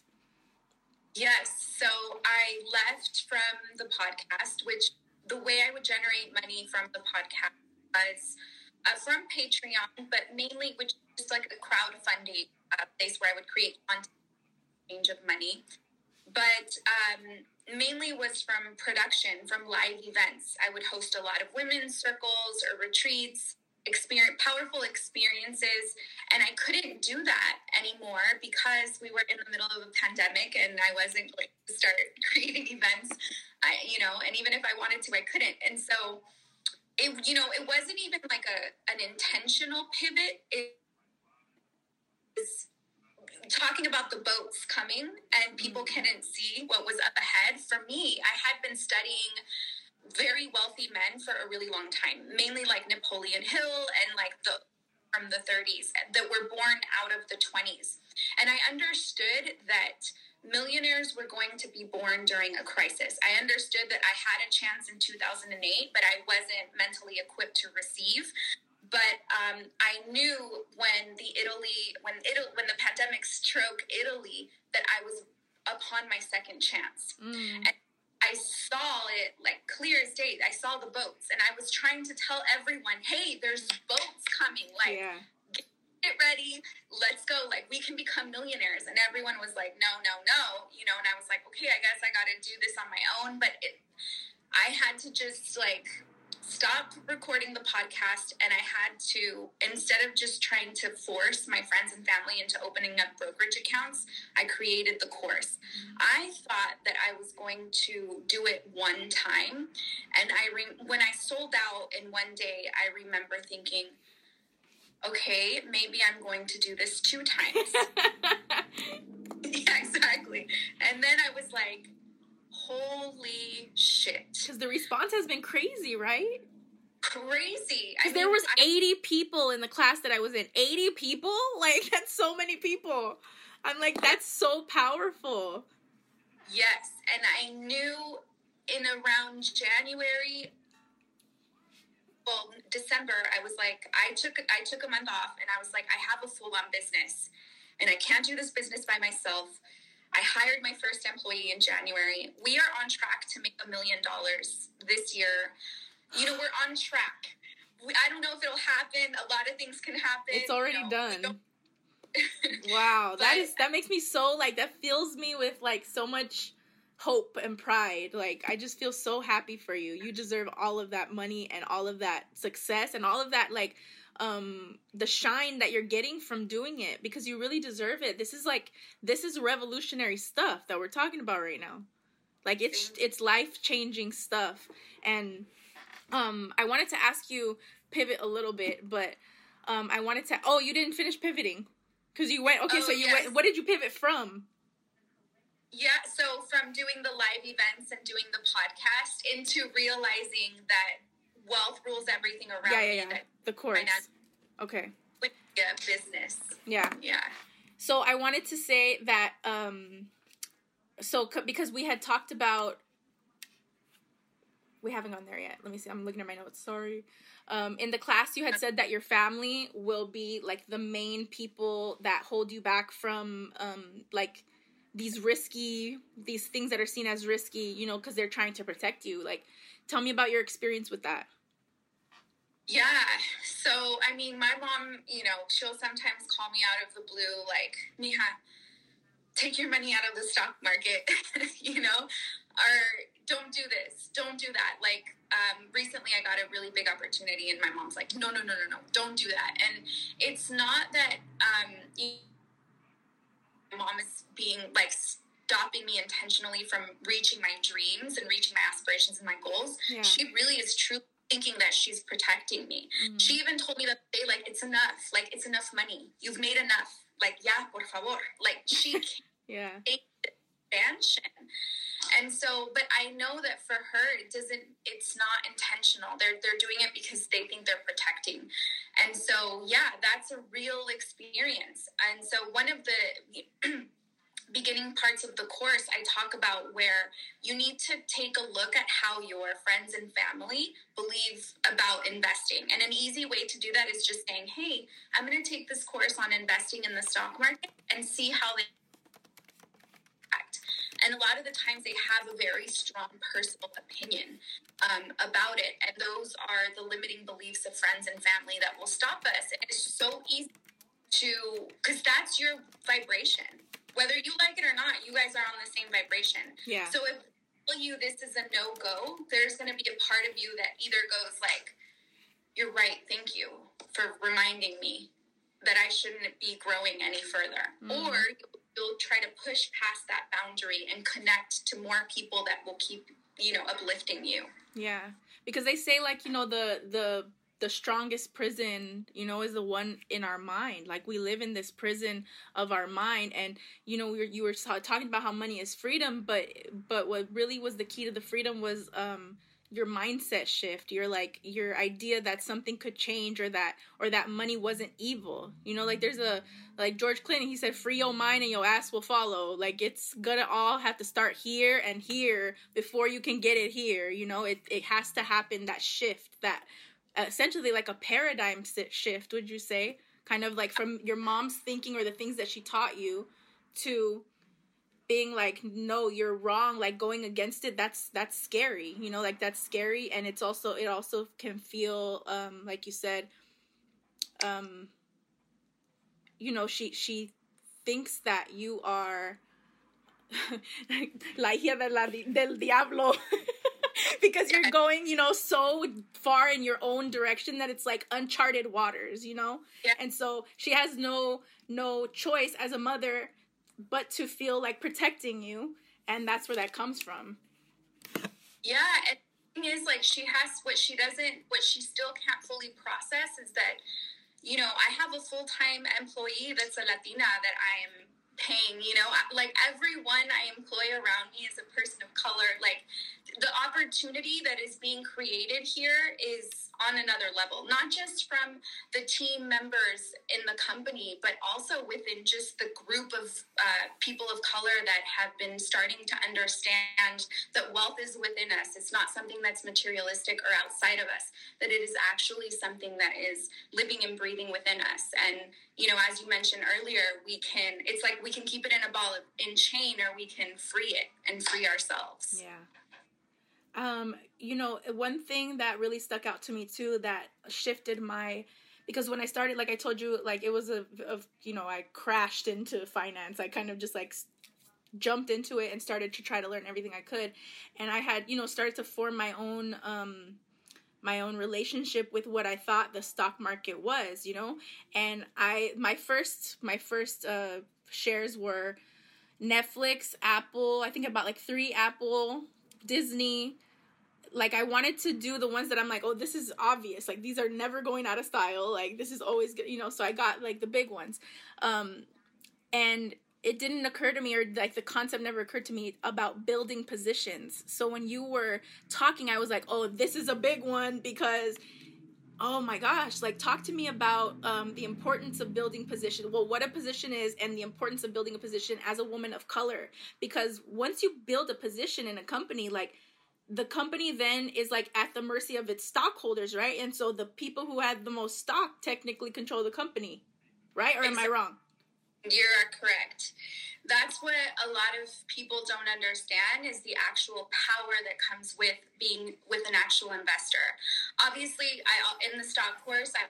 Yes. So I left from the podcast, which the way I would generate money from the podcast was from Patreon, but mainly which is like a crowdfunding place where I would create content exchange of money. But mainly was from production, from live events. I would host a lot of women's circles or retreats, powerful experiences, and I couldn't do that anymore because we were in the middle of a pandemic and I wasn't going to start creating events, and even if I wanted to, I couldn't. And so it wasn't even like an intentional pivot. It was talking about the boats coming and people couldn't see what was up ahead. For me, I had been studying very wealthy men for a really long time, mainly like Napoleon Hill and like from the 30s that were born out of the 20s. And I understood that millionaires were going to be born during a crisis. I understood that I had a chance in 2008, but I wasn't mentally equipped to receive. But I knew when the pandemic struck Italy, that I was upon my second chance. And I saw it like clear as day. I saw the boats, and I was trying to tell everyone, hey, there's boats coming. Like, get ready. Let's go. Like, we can become millionaires. And everyone was like, no. And I was like, okay, I guess I got to do this on my own. But I had to just like stop recording the podcast, and I had to, instead of just trying to force my friends and family into opening up brokerage accounts, I created the course. I thought that I was going to do it one time, and when I sold out in one day, I remember thinking, okay, maybe I'm going to do this 2 times. Yeah, exactly. And then I was like, holy shit.
Because the response has been crazy, right?
Crazy.
Because there was 80 people in the class that I was in. 80 people? Like, that's so many people. I'm like, that's so powerful.
Yes. And I knew in around December, I was like, I took a month off, and I was like, I have a full-on business, and I can't do this business by myself. I hired my first employee in January. We are on track to make $1 million this year. We're on track. I don't know if it'll happen. A lot of things can happen.
It's already done. Wow. That makes me so, like, that fills me with, like, so much hope and pride. Like, I just feel so happy for you. You deserve all of that money and all of that success and all of that, like, the shine that you're getting from doing it, because you really deserve it. This is revolutionary stuff that we're talking about right now. Like, it's life-changing stuff. And I wanted to ask you, pivot a little bit, but I wanted to, you didn't finish pivoting. Because you went, okay,
yes.
What did you pivot from?
Yeah, so from doing the live events and doing the podcast into realizing that wealth rules everything around me.
Yeah. The course. Okay.
With business.
Yeah.
Yeah.
So I wanted to say that, because we had talked about, we haven't gone there yet. Let me see. I'm looking at my notes. Sorry. In the class, you had said that your family will be like the main people that hold you back from, like, these things that are seen as risky, you know, because they're trying to protect you. Like, tell me about your experience with that.
Yeah. So, I mean, my mom, you know, she'll sometimes call me out of the blue, like, Mija, take your money out of the stock market, you know, or don't do this, don't do that. Like, recently I got a really big opportunity and my mom's like, no, don't do that. And it's not that, my mom is being like stopping me intentionally from reaching my dreams and reaching my aspirations and my goals.
Yeah.
She really is truly thinking that she's protecting me. Mm-hmm. She even told me that day, like, it's enough. Like, it's enough money. You've made enough. Like, ya, por favor. Like, she
yeah.
expansion. And so, but I know that for her, it's not intentional. They're doing it because they think they're protecting. And so, yeah, that's a real experience. And so one of the beginning parts of the course, I talk about where you need to take a look at how your friends and family believe about investing. And an easy way to do that is just saying, hey, I'm going to take this course on investing in the stock market and see how they act. And a lot of the times they have a very strong personal opinion about it. And those are the limiting beliefs of friends and family that will stop us. And it's so easy because that's your vibration. Whether you like it or not, you guys are on the same vibration.
Yeah.
So if I tell you this is a no-go, there's going to be a part of you that either goes like, you're right, thank you for reminding me that I shouldn't be growing any further. Mm. Or you'll try to push past that boundary and connect to more people that will keep, uplifting you.
Yeah. Because they say, like, the strongest prison, is the one in our mind. Like, we live in this prison of our mind. And, you were talking about how money is freedom, but what really was the key to the freedom was your mindset shift. Your idea that something could change or that money wasn't evil. Like, there's like George Clinton, he said, free your mind and your ass will follow. Like, it's gonna all have to start here and here before you can get it here. It has to happen, that shift, that essentially like a paradigm shift, would you say? Kind of like from your mom's thinking or the things that she taught you to being like, no, you're wrong, like going against it, that's scary, like that's scary. And it also can feel, like you said, she thinks that you are la hija del diablo. Because you're going, so far in your own direction that it's like uncharted waters, Yeah. And so she has no choice as a mother but to feel like protecting you, and that's where that comes from.
Yeah, and the thing is, like, she has what she still can't fully process is that, I have a full-time employee that's a Latina that I'm paying, like everyone I employ around me is a person of color. Like, the opportunity that is being created here is on another level, not just from the team members in the company, but also within just the group of people of color that have been starting to understand that wealth is within us. It's not something that's materialistic or outside of us, that it is actually something that is living and breathing within us. And, as you mentioned earlier, we can keep it in a ball in chain, or we can free it and free ourselves.
Yeah. One thing that really stuck out to me too, that shifted because when I started, like I told you, like it was I crashed into finance. I kind of just like jumped into it and started to try to learn everything I could. And I had, started to form my own, my own relationship with what I thought the stock market was, you know? And my first shares were Netflix, Apple. I think about like 3 Apple, Disney. Like, I wanted to do the ones that I'm like, oh, this is obvious. Like, these are never going out of style. Like, this is always good, you know? So I got like the big ones. And it didn't occur to me, or like the concept never occurred to me about building positions. So when you were talking, I was like, oh, this is a big one because, oh my gosh, like, talk to me about the importance of building position. Well, what a position is and the importance of building a position as a woman of color. Because once you build a position in a company, like, the company then is like at the mercy of its stockholders, right? And so the people who had the most stock technically control the company, right? Or am I wrong?
You're correct. That's what a lot of people don't understand, is the actual power that comes with being with an actual investor. Obviously, in the stock course, I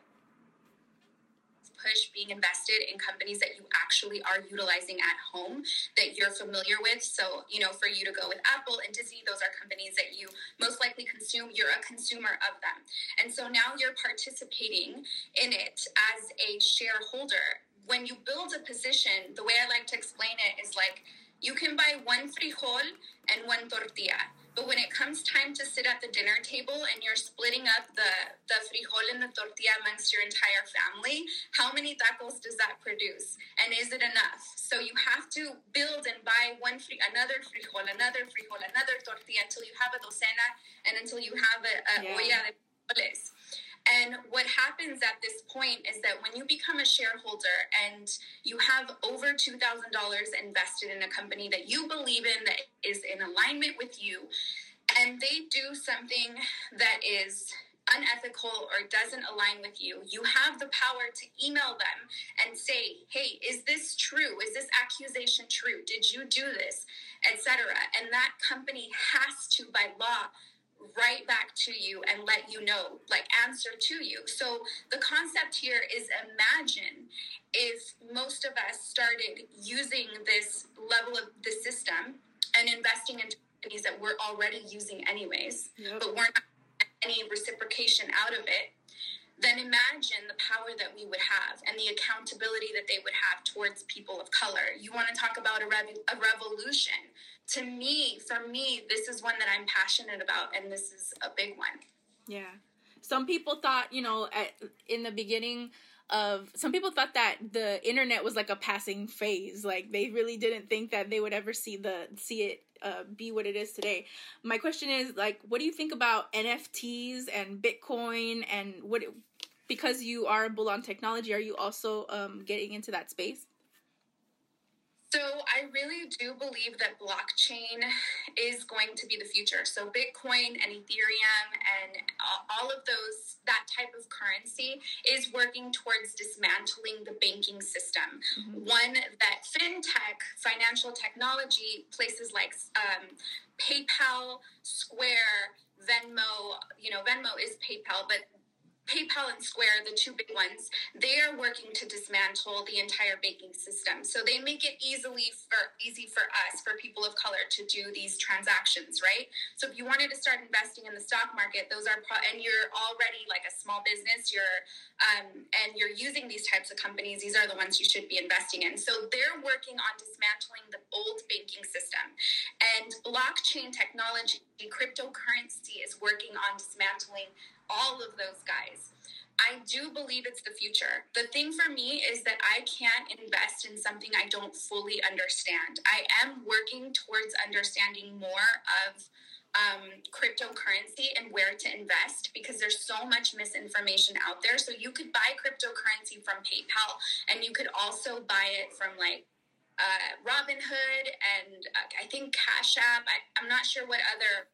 push being invested in companies that you actually are utilizing at home, that you're familiar with. So, you know, for you to go with Apple and Disney, those are companies that you most likely consume. You're a consumer of them. And so now you're participating in it as a shareholder. When you build a position, the way I like to explain it is like, you can buy 1 frijol and 1 tortilla. But when it comes time to sit at the dinner table and you're splitting up the frijol and the tortilla amongst your entire family, how many tacos does that produce? And is it enough? So you have to build and buy another frijol, another tortilla, until you have a docena and until you have a olla de frijoles. And what happens at this point is that when you become a shareholder and you have over $2,000 invested in a company that you believe in, that is in alignment with you, and they do something that is unethical or doesn't align with you, you have the power to email them and say, hey, is this true? Is this accusation true? Did you do this? Etc. And that company has to, by law, write back to you and let you know, like, answer to you. So the concept here is, imagine if most of us started using this level of the system and investing in companies that we're already using anyways, but weren't any reciprocation out of it. Then imagine the power that we would have and the accountability that they would have towards people of color. You want to talk about a revolution. To me, for me, this is one that I'm passionate about, and this is a big one.
Yeah. Some people thought, you know, in the beginning some people thought that the internet was like a passing phase. Like, they really didn't think that they would ever see it be what it is today. My question is, like, what do you think about NFTs and Bitcoin, and because you are a bull on technology, are you also getting into that space?
So I really do believe that blockchain is going to be the future. So Bitcoin and Ethereum and all of those, that type of currency is working towards dismantling the banking system. Mm-hmm. One that fintech, financial technology, places like PayPal, Square, Venmo, Venmo is PayPal, but PayPal and Square, the two big ones, they are working to dismantle the entire banking system. So they make it easy for us, for people of color, to do these transactions, right? So if you wanted to start investing in the stock market, those are and you're already like a small business, and you're using these types of companies, these are the ones you should be investing in. So they're working on dismantling the old banking system. And blockchain technology, cryptocurrency, is working on dismantling all of those guys. I do believe it's the future. The thing for me is that I can't invest in something I don't fully understand. I am working towards understanding more of cryptocurrency and where to invest, because there's so much misinformation out there. So you could buy cryptocurrency from PayPal, and you could also buy it from like Robinhood and I think Cash App. I'm not sure what other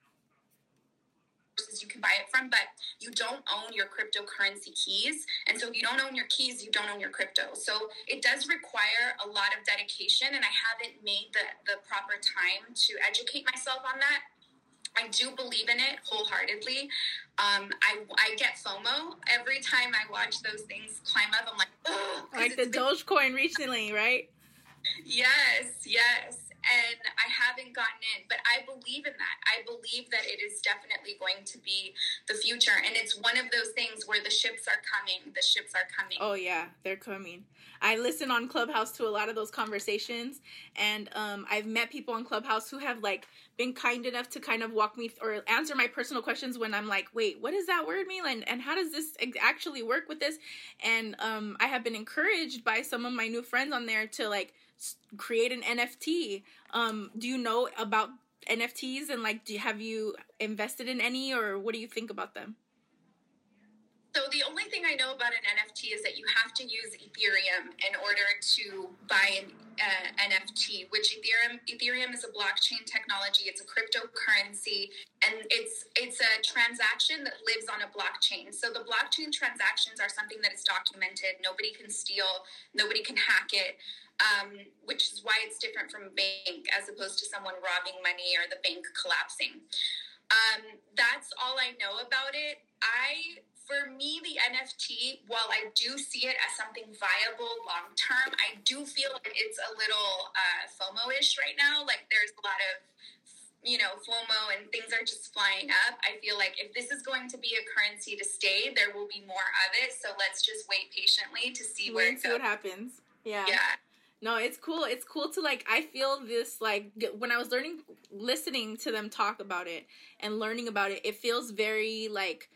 you can buy it from, but you don't own your cryptocurrency keys. And so if you don't own your keys, you don't own your crypto. So it does require a lot of dedication, and I haven't made the proper time to educate myself on that. I do believe in it wholeheartedly. I get FOMO every time I watch those things climb up. I'm like, oh.
Like the Dogecoin recently, right?
Yes. and I haven't gotten in, but I believe in that. I believe that it is definitely going to be the future, and it's one of those things where the ships are coming. The ships are coming.
Oh yeah, they're coming. I listen on Clubhouse to a lot of those conversations, and I've met people on Clubhouse who have like been kind enough to kind of walk me or answer my personal questions when I'm like, wait, what does that word mean? And how does this actually work with this? And I have been encouraged by some of my new friends on there to like create an NFT. Do you know about NFTs, and like, have you invested in any, or what do you think about them?
So the only thing I know about an NFT is that you have to use Ethereum in order to buy an NFT, which Ethereum is a blockchain technology. It's a cryptocurrency, and it's a transaction that lives on a blockchain. So the blockchain transactions are something that is documented. Nobody can steal. Nobody can hack it. Which is why it's different from a bank as opposed to someone robbing money or the bank collapsing. That's all I know about it. For me, the NFT, while I do see it as something viable long term, I do feel like it's a little FOMO-ish right now. Like there's a lot of, FOMO and things are just flying up. I feel like if this is going to be a currency to stay, there will be more of it. So let's just wait patiently to see where it goes.
What happens. Yeah.
Yeah.
No, it's cool. It's cool to like, I feel this like when I was listening to them talk about it and learning about it, it feels very like,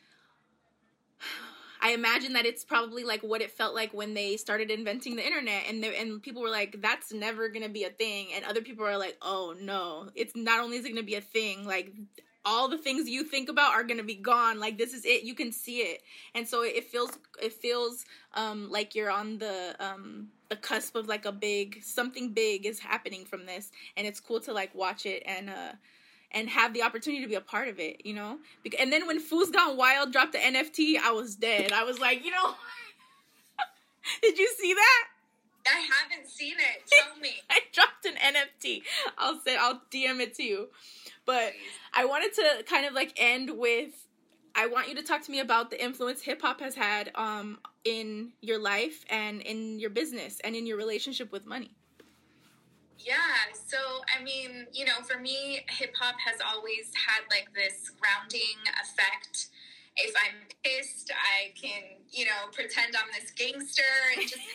I imagine that it's probably like what it felt like when they started inventing the internet, and people were like, that's never going to be a thing. And other people are like, oh no, it's not only is it going to be a thing, like all the things you think about are going to be gone. Like this is it. You can see it. And so it feels like you're on the cusp of like something big is happening from this. And it's cool to like watch it and have the opportunity to be a part of it, And then when Foos Gone Wild dropped the NFT, I was dead. I was like, did you see that?
I haven't seen it. Tell me.
I dropped an NFT. I'll DM it to you. But I wanted to kind of like end with, I want you to talk to me about the influence hip hop has had in your life and in your business and in your relationship with money.
Yeah, so, I mean, for me, hip-hop has always had, like, this grounding effect. If I'm pissed, I can, pretend I'm this gangster and just,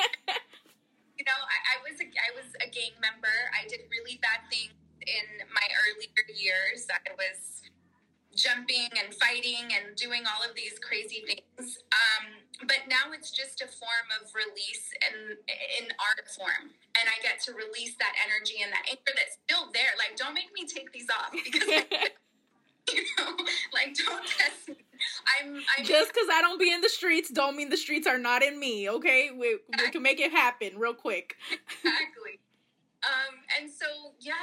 I was a gang member. I did really bad things in my earlier years. I was jumping and fighting and doing all of these crazy things. But now it's just a form of release in art form. And I get to release that energy and that anger that's still there. Like, don't make me take these off because, like, don't test me.
Just because I don't be in the streets don't mean the streets are not in me, okay? We can make it happen real quick.
Exactly. And so, yeah,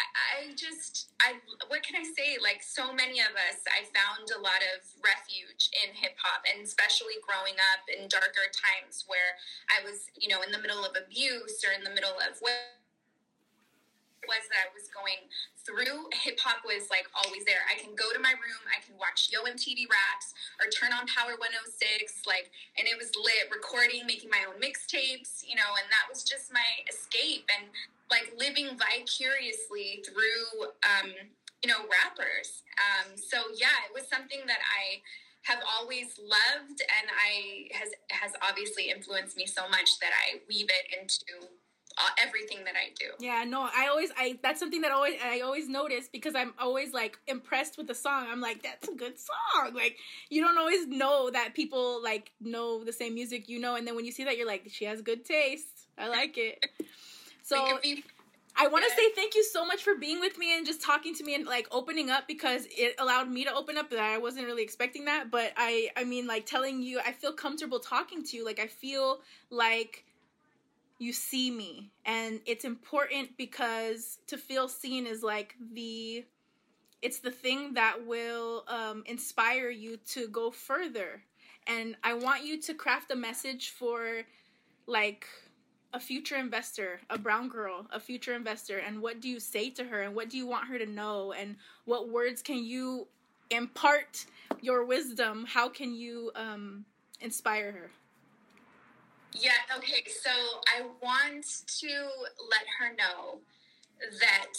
what can I say? Like, so many of us, I found a lot of refuge in hip hop, and especially growing up in darker times where I was, in the middle of abuse or in the middle of what was that I was going through. Hip hop was like always there. I can go to my room, I can watch Yo MTV Raps or turn on Power 106, and it was lit, recording, making my own mixtapes, and that was just my escape and like living vicariously through, rappers. So yeah, it was something that I have always loved, and has obviously influenced me so much that I weave it into everything that I do.
Yeah, no, that's something that I always notice, because I'm always like impressed with the song. I'm like, that's a good song. Like, you don't always know that people like know the same music, and then when you see that, you're like, she has good taste. I like it. So I want to say thank you so much for being with me and just talking to me and like opening up, because it allowed me to open up. That I wasn't really expecting that, but I mean, like telling you, I feel comfortable talking to you. Like, I feel like you see me, and it's important, because to feel seen is like it's the thing that will inspire you to go further. And I want you to craft a message for like a future investor, a brown girl, a future investor, and what do you say to her, and what do you want her to know, and what words can you impart your wisdom? How can you inspire her?
Yeah, okay, so I want to let her know that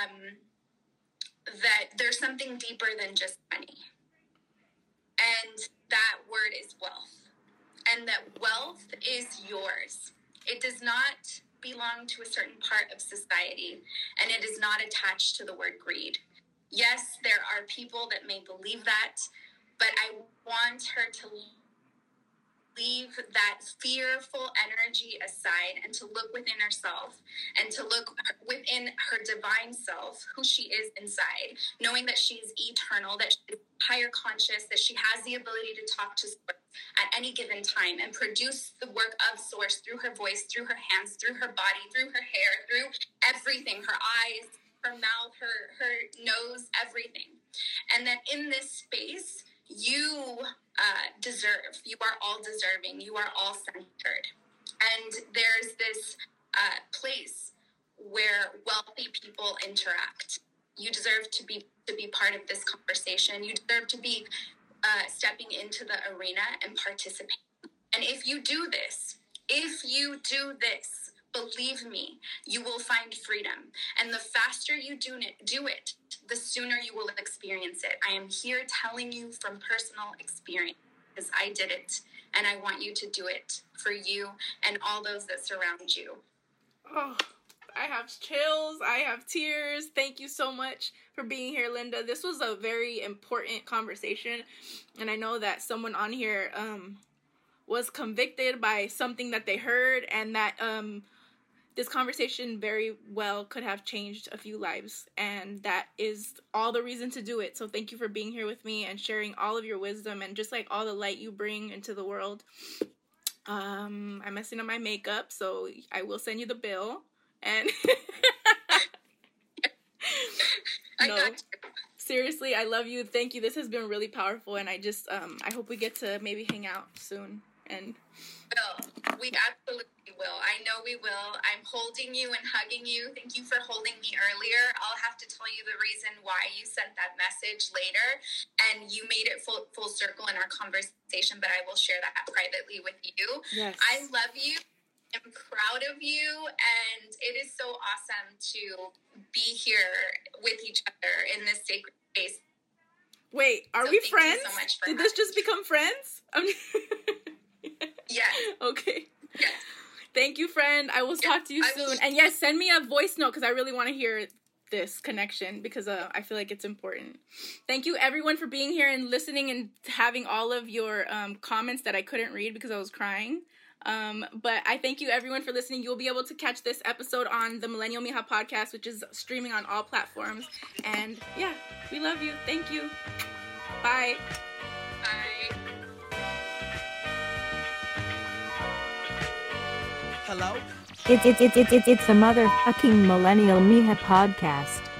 that there's something deeper than just money. And that word is wealth. And that wealth is yours. It does not belong to a certain part of society, and it is not attached to the word greed. Yes, there are people that may believe that, but I want her to leave that fearful energy aside and to look within herself and to look within her divine self, who she is inside, knowing that she is eternal, that she is higher conscious, that she has the ability to talk to Source at any given time and produce the work of Source through her voice, through her hands, through her body, through her hair, through everything, her eyes, her mouth, her nose, everything. And that in this space, you deserve. You are all deserving. You are all centered. And there's this place where wealthy people interact. You deserve to be part of this conversation. You deserve to be stepping into the arena and participating. And if you do this, believe me, you will find freedom. And the faster you do it, the sooner you will experience it. I am here telling you from personal experience because I did it, and I want you to do it for you and all those that surround you.
Oh, I have chills. I have tears. Thank you so much for being here, Linda. This was a very important conversation, and I know that someone on here was convicted by something that they heard, and that this conversation very well could have changed a few lives, and that is all the reason to do it. So thank you for being here with me and sharing all of your wisdom and just like all the light you bring into the world. I'm messing up my makeup, so I will send you the bill. And no, seriously, I love you. Thank you. This has been really powerful, and I just I hope we get to maybe hang out soon. And
we absolutely will. I know we will. I'm holding you and hugging you. Thank you for holding me earlier. I'll have to tell you the reason why you sent that message later, and you made it full circle in our conversation, but I will share that privately with you.
Yes.
I love you. I'm proud of you, and it is so awesome to be here with each other in this sacred space.
Wait, are we friends?
So much for
Did this just become friends?
Yes.
Okay.
Yes.
Thank you, friend. I will talk to you soon. And yes, send me a voice note because I really want to hear this connection because I feel like it's important. Thank you, everyone, for being here and listening and having all of your comments that I couldn't read because I was crying. But I thank you, everyone, for listening. You'll be able to catch this episode on the Millennial Mija podcast, which is streaming on all platforms. And yeah, we love you. Thank you. Bye.
Bye.
Hello?
It's a motherfucking Millennial Mija podcast.